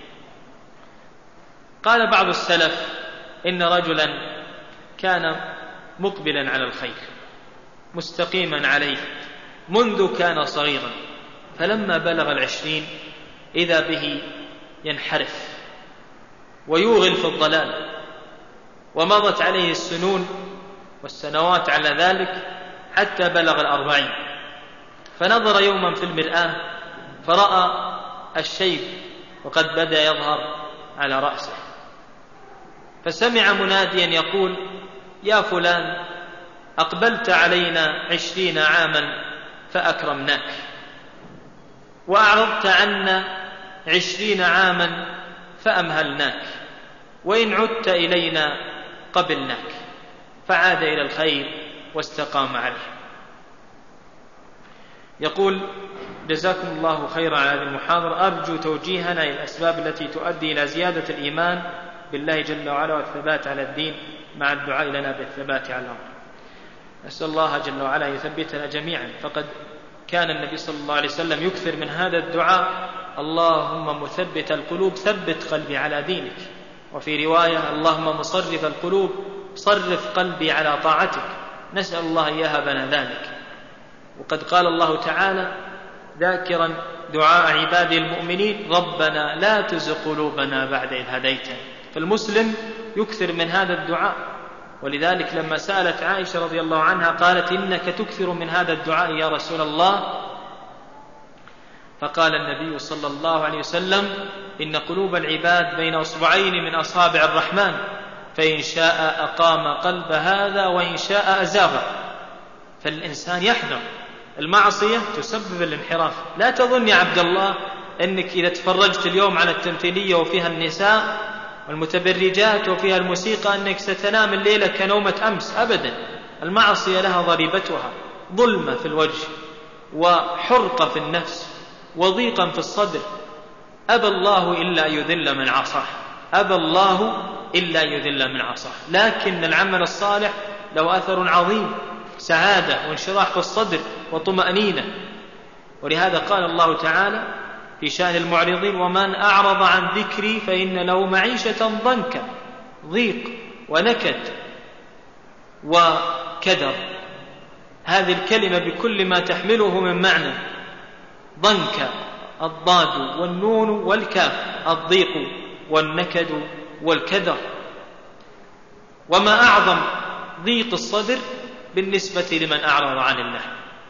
قال بعض السلف: إن رجلا كان مقبلا على الخير مستقيما عليه منذ كان صغيرا، فلما بلغ 20 إذا به ينحرف ويوغل في الضلال. ومضت عليه السنون والسنوات على ذلك حتى بلغ 40. فنظر يوما في المرآة فرأى الشيب وقد بدأ يظهر على رأسه، فسمع مناديا يقول: يا فلان، أقبلت علينا 20 عاما فأكرمناك، وأعرضت عنا 20 عاما فأمهلناك، وإن عدت إلينا قبلناك. فعاد إلى الخير واستقام عليه. يقول: جزاكم الله خيرا على هذه المحاضرة، أرجو توجيهنا إلى الأسباب التي تؤدي إلى زيادة الإيمان بالله جل وعلا والثبات على الدين، مع الدعاء لنا بالثبات على الأمر. نسأل الله جل وعلا يثبتنا جميعا، فقد كان النبي صلى الله عليه وسلم يكثر من هذا الدعاء: اللهم مثبت القلوب ثبت قلبي على دينك. وفي رواية: اللهم مصرف القلوب صرف قلبي على طاعتك. نسأل الله أن يهبنا ذلك. وقد قال الله تعالى ذاكرا دعاء عباده المؤمنين: ربنا لا تزغ قلوبنا بعد إذ هديتنا. فالمسلم يكثر من هذا الدعاء. ولذلك لما سألت عائشة رضي الله عنها قالت: إنك تكثر من هذا الدعاء يا رسول الله. فقال النبي صلى الله عليه وسلم: إن قلوب العباد بين أصبعين من أصابع الرحمن، فإن شاء أقام قلب هذا وإن شاء أزاغه. فالإنسان يحذر، المعصية تسبب الانحراف. لا تظن يا عبد الله أنك إذا تفرجت اليوم على التمثيلية وفيها النساء والمتبرجات وفيها الموسيقى أنك ستنام الليلة كنومة أمس. أبدا، المعصية لها ضريبتها: ظلمة في الوجه، وحرقة في النفس، وضيقا في الصدر. أبى الله إلا يذل من عصاه، أبى الله إلا يذل من عصاه. لكن العمل الصالح له أثر عظيم، سعادة وانشراح في الصدر وطمأنينة. ولهذا قال الله تعالى في شأن المعرضين: ومن أعرض عن ذكري فإن له معيشة ضنكا، ضيق ونكد وكدر. هذه الكلمة بكل ما تحمله من معنى: ضنكا، الضاد والنون والكاف، الضيق والنكد والكدر. وما أعظم ضيق الصدر بالنسبة لمن أعرض عن الله.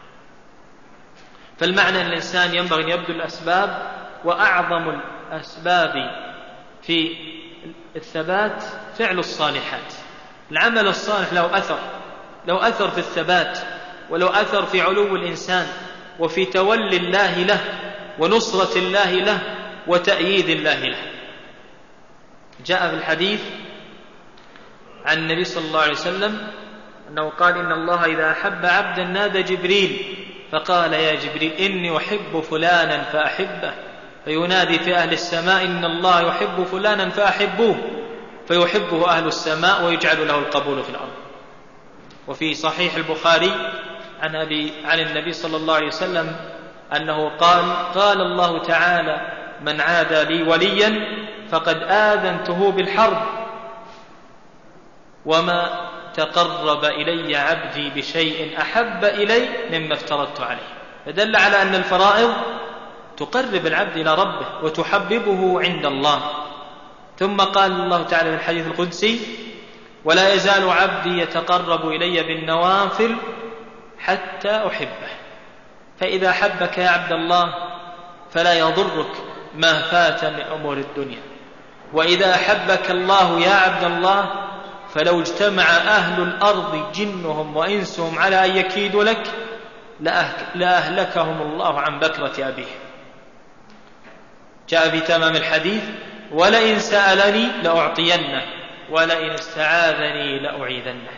فالمعنى أن الإنسان ينبغي أن يبذل الأسباب، وأعظم الأسباب في الثبات فعل الصالحات. العمل الصالح له أثر في الثبات، وله أثر في علو الإنسان، وفي تولي الله له، ونصرة الله له، وتأييد الله له. جاء في الحديث عن النبي صلى الله عليه وسلم أنه قال: إن الله إذا أحب عبدا نادى جبريل فقال: يا جبريل إني أحب فلانا فأحبه، فينادي في أهل السماء: إن الله يحب فلانا فأحبوه، فيحبه أهل السماء ويجعل له القبول في الأرض. وفي صحيح البخاري عن النبي صلى الله عليه وسلم أنه قال الله تعالى: من عادى لي وليا فقد آذنته بالحرب، وما تقرب إلي عبدي بشيء أحب إلي مما افترضت عليه. فدل على أن الفرائض تقرب العبد إلى ربه وتحببه عند الله. ثم قال الله تعالى في الحديث القدسي: ولا يزال عبدي يتقرب إلي بالنوافل حتى أحبه. فإذا أحبك يا عبد الله فلا يضرك ما فات من أمور الدنيا. وإذا أحبك الله يا عبد الله فلو اجتمع أهل الأرض جنهم وإنسهم على أن يكيدوا لك لأهلكهم الله عن بكرة أبيه. جاء في تمام الحديث: ولئن سألني لأعطينه، ولئن استعاذني لأعيذنه.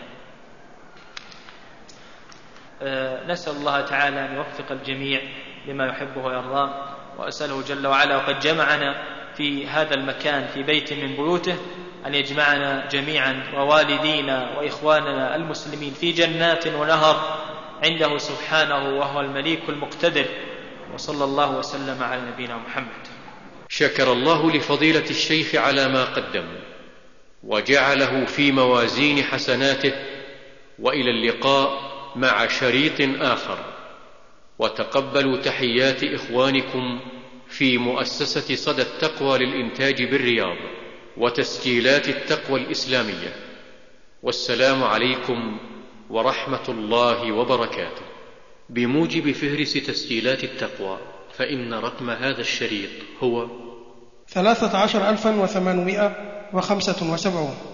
نسأل الله تعالى أن يوفق الجميع لما يحبه ويرضاه، وأسأله جل وعلا وقد جمعنا في هذا المكان في بيت من بيوته أن يجمعنا جميعا ووالدينا وإخواننا المسلمين في جنات ونهر عنده سبحانه وهو المليك المقتدر. وصلى الله وسلم على نبينا محمد. شكر الله لفضيلة الشيخ على ما قدم، وجعله في موازين حسناته، وإلى اللقاء مع شريط آخر. وتقبلوا تحيات إخوانكم في مؤسسة صدى التقوى للإنتاج بالرياض. وتسجيلات التقوى الإسلامية. والسلام عليكم ورحمة الله وبركاته. بموجب فهرس تسجيلات التقوى، فإن رقم هذا الشريط هو 13875.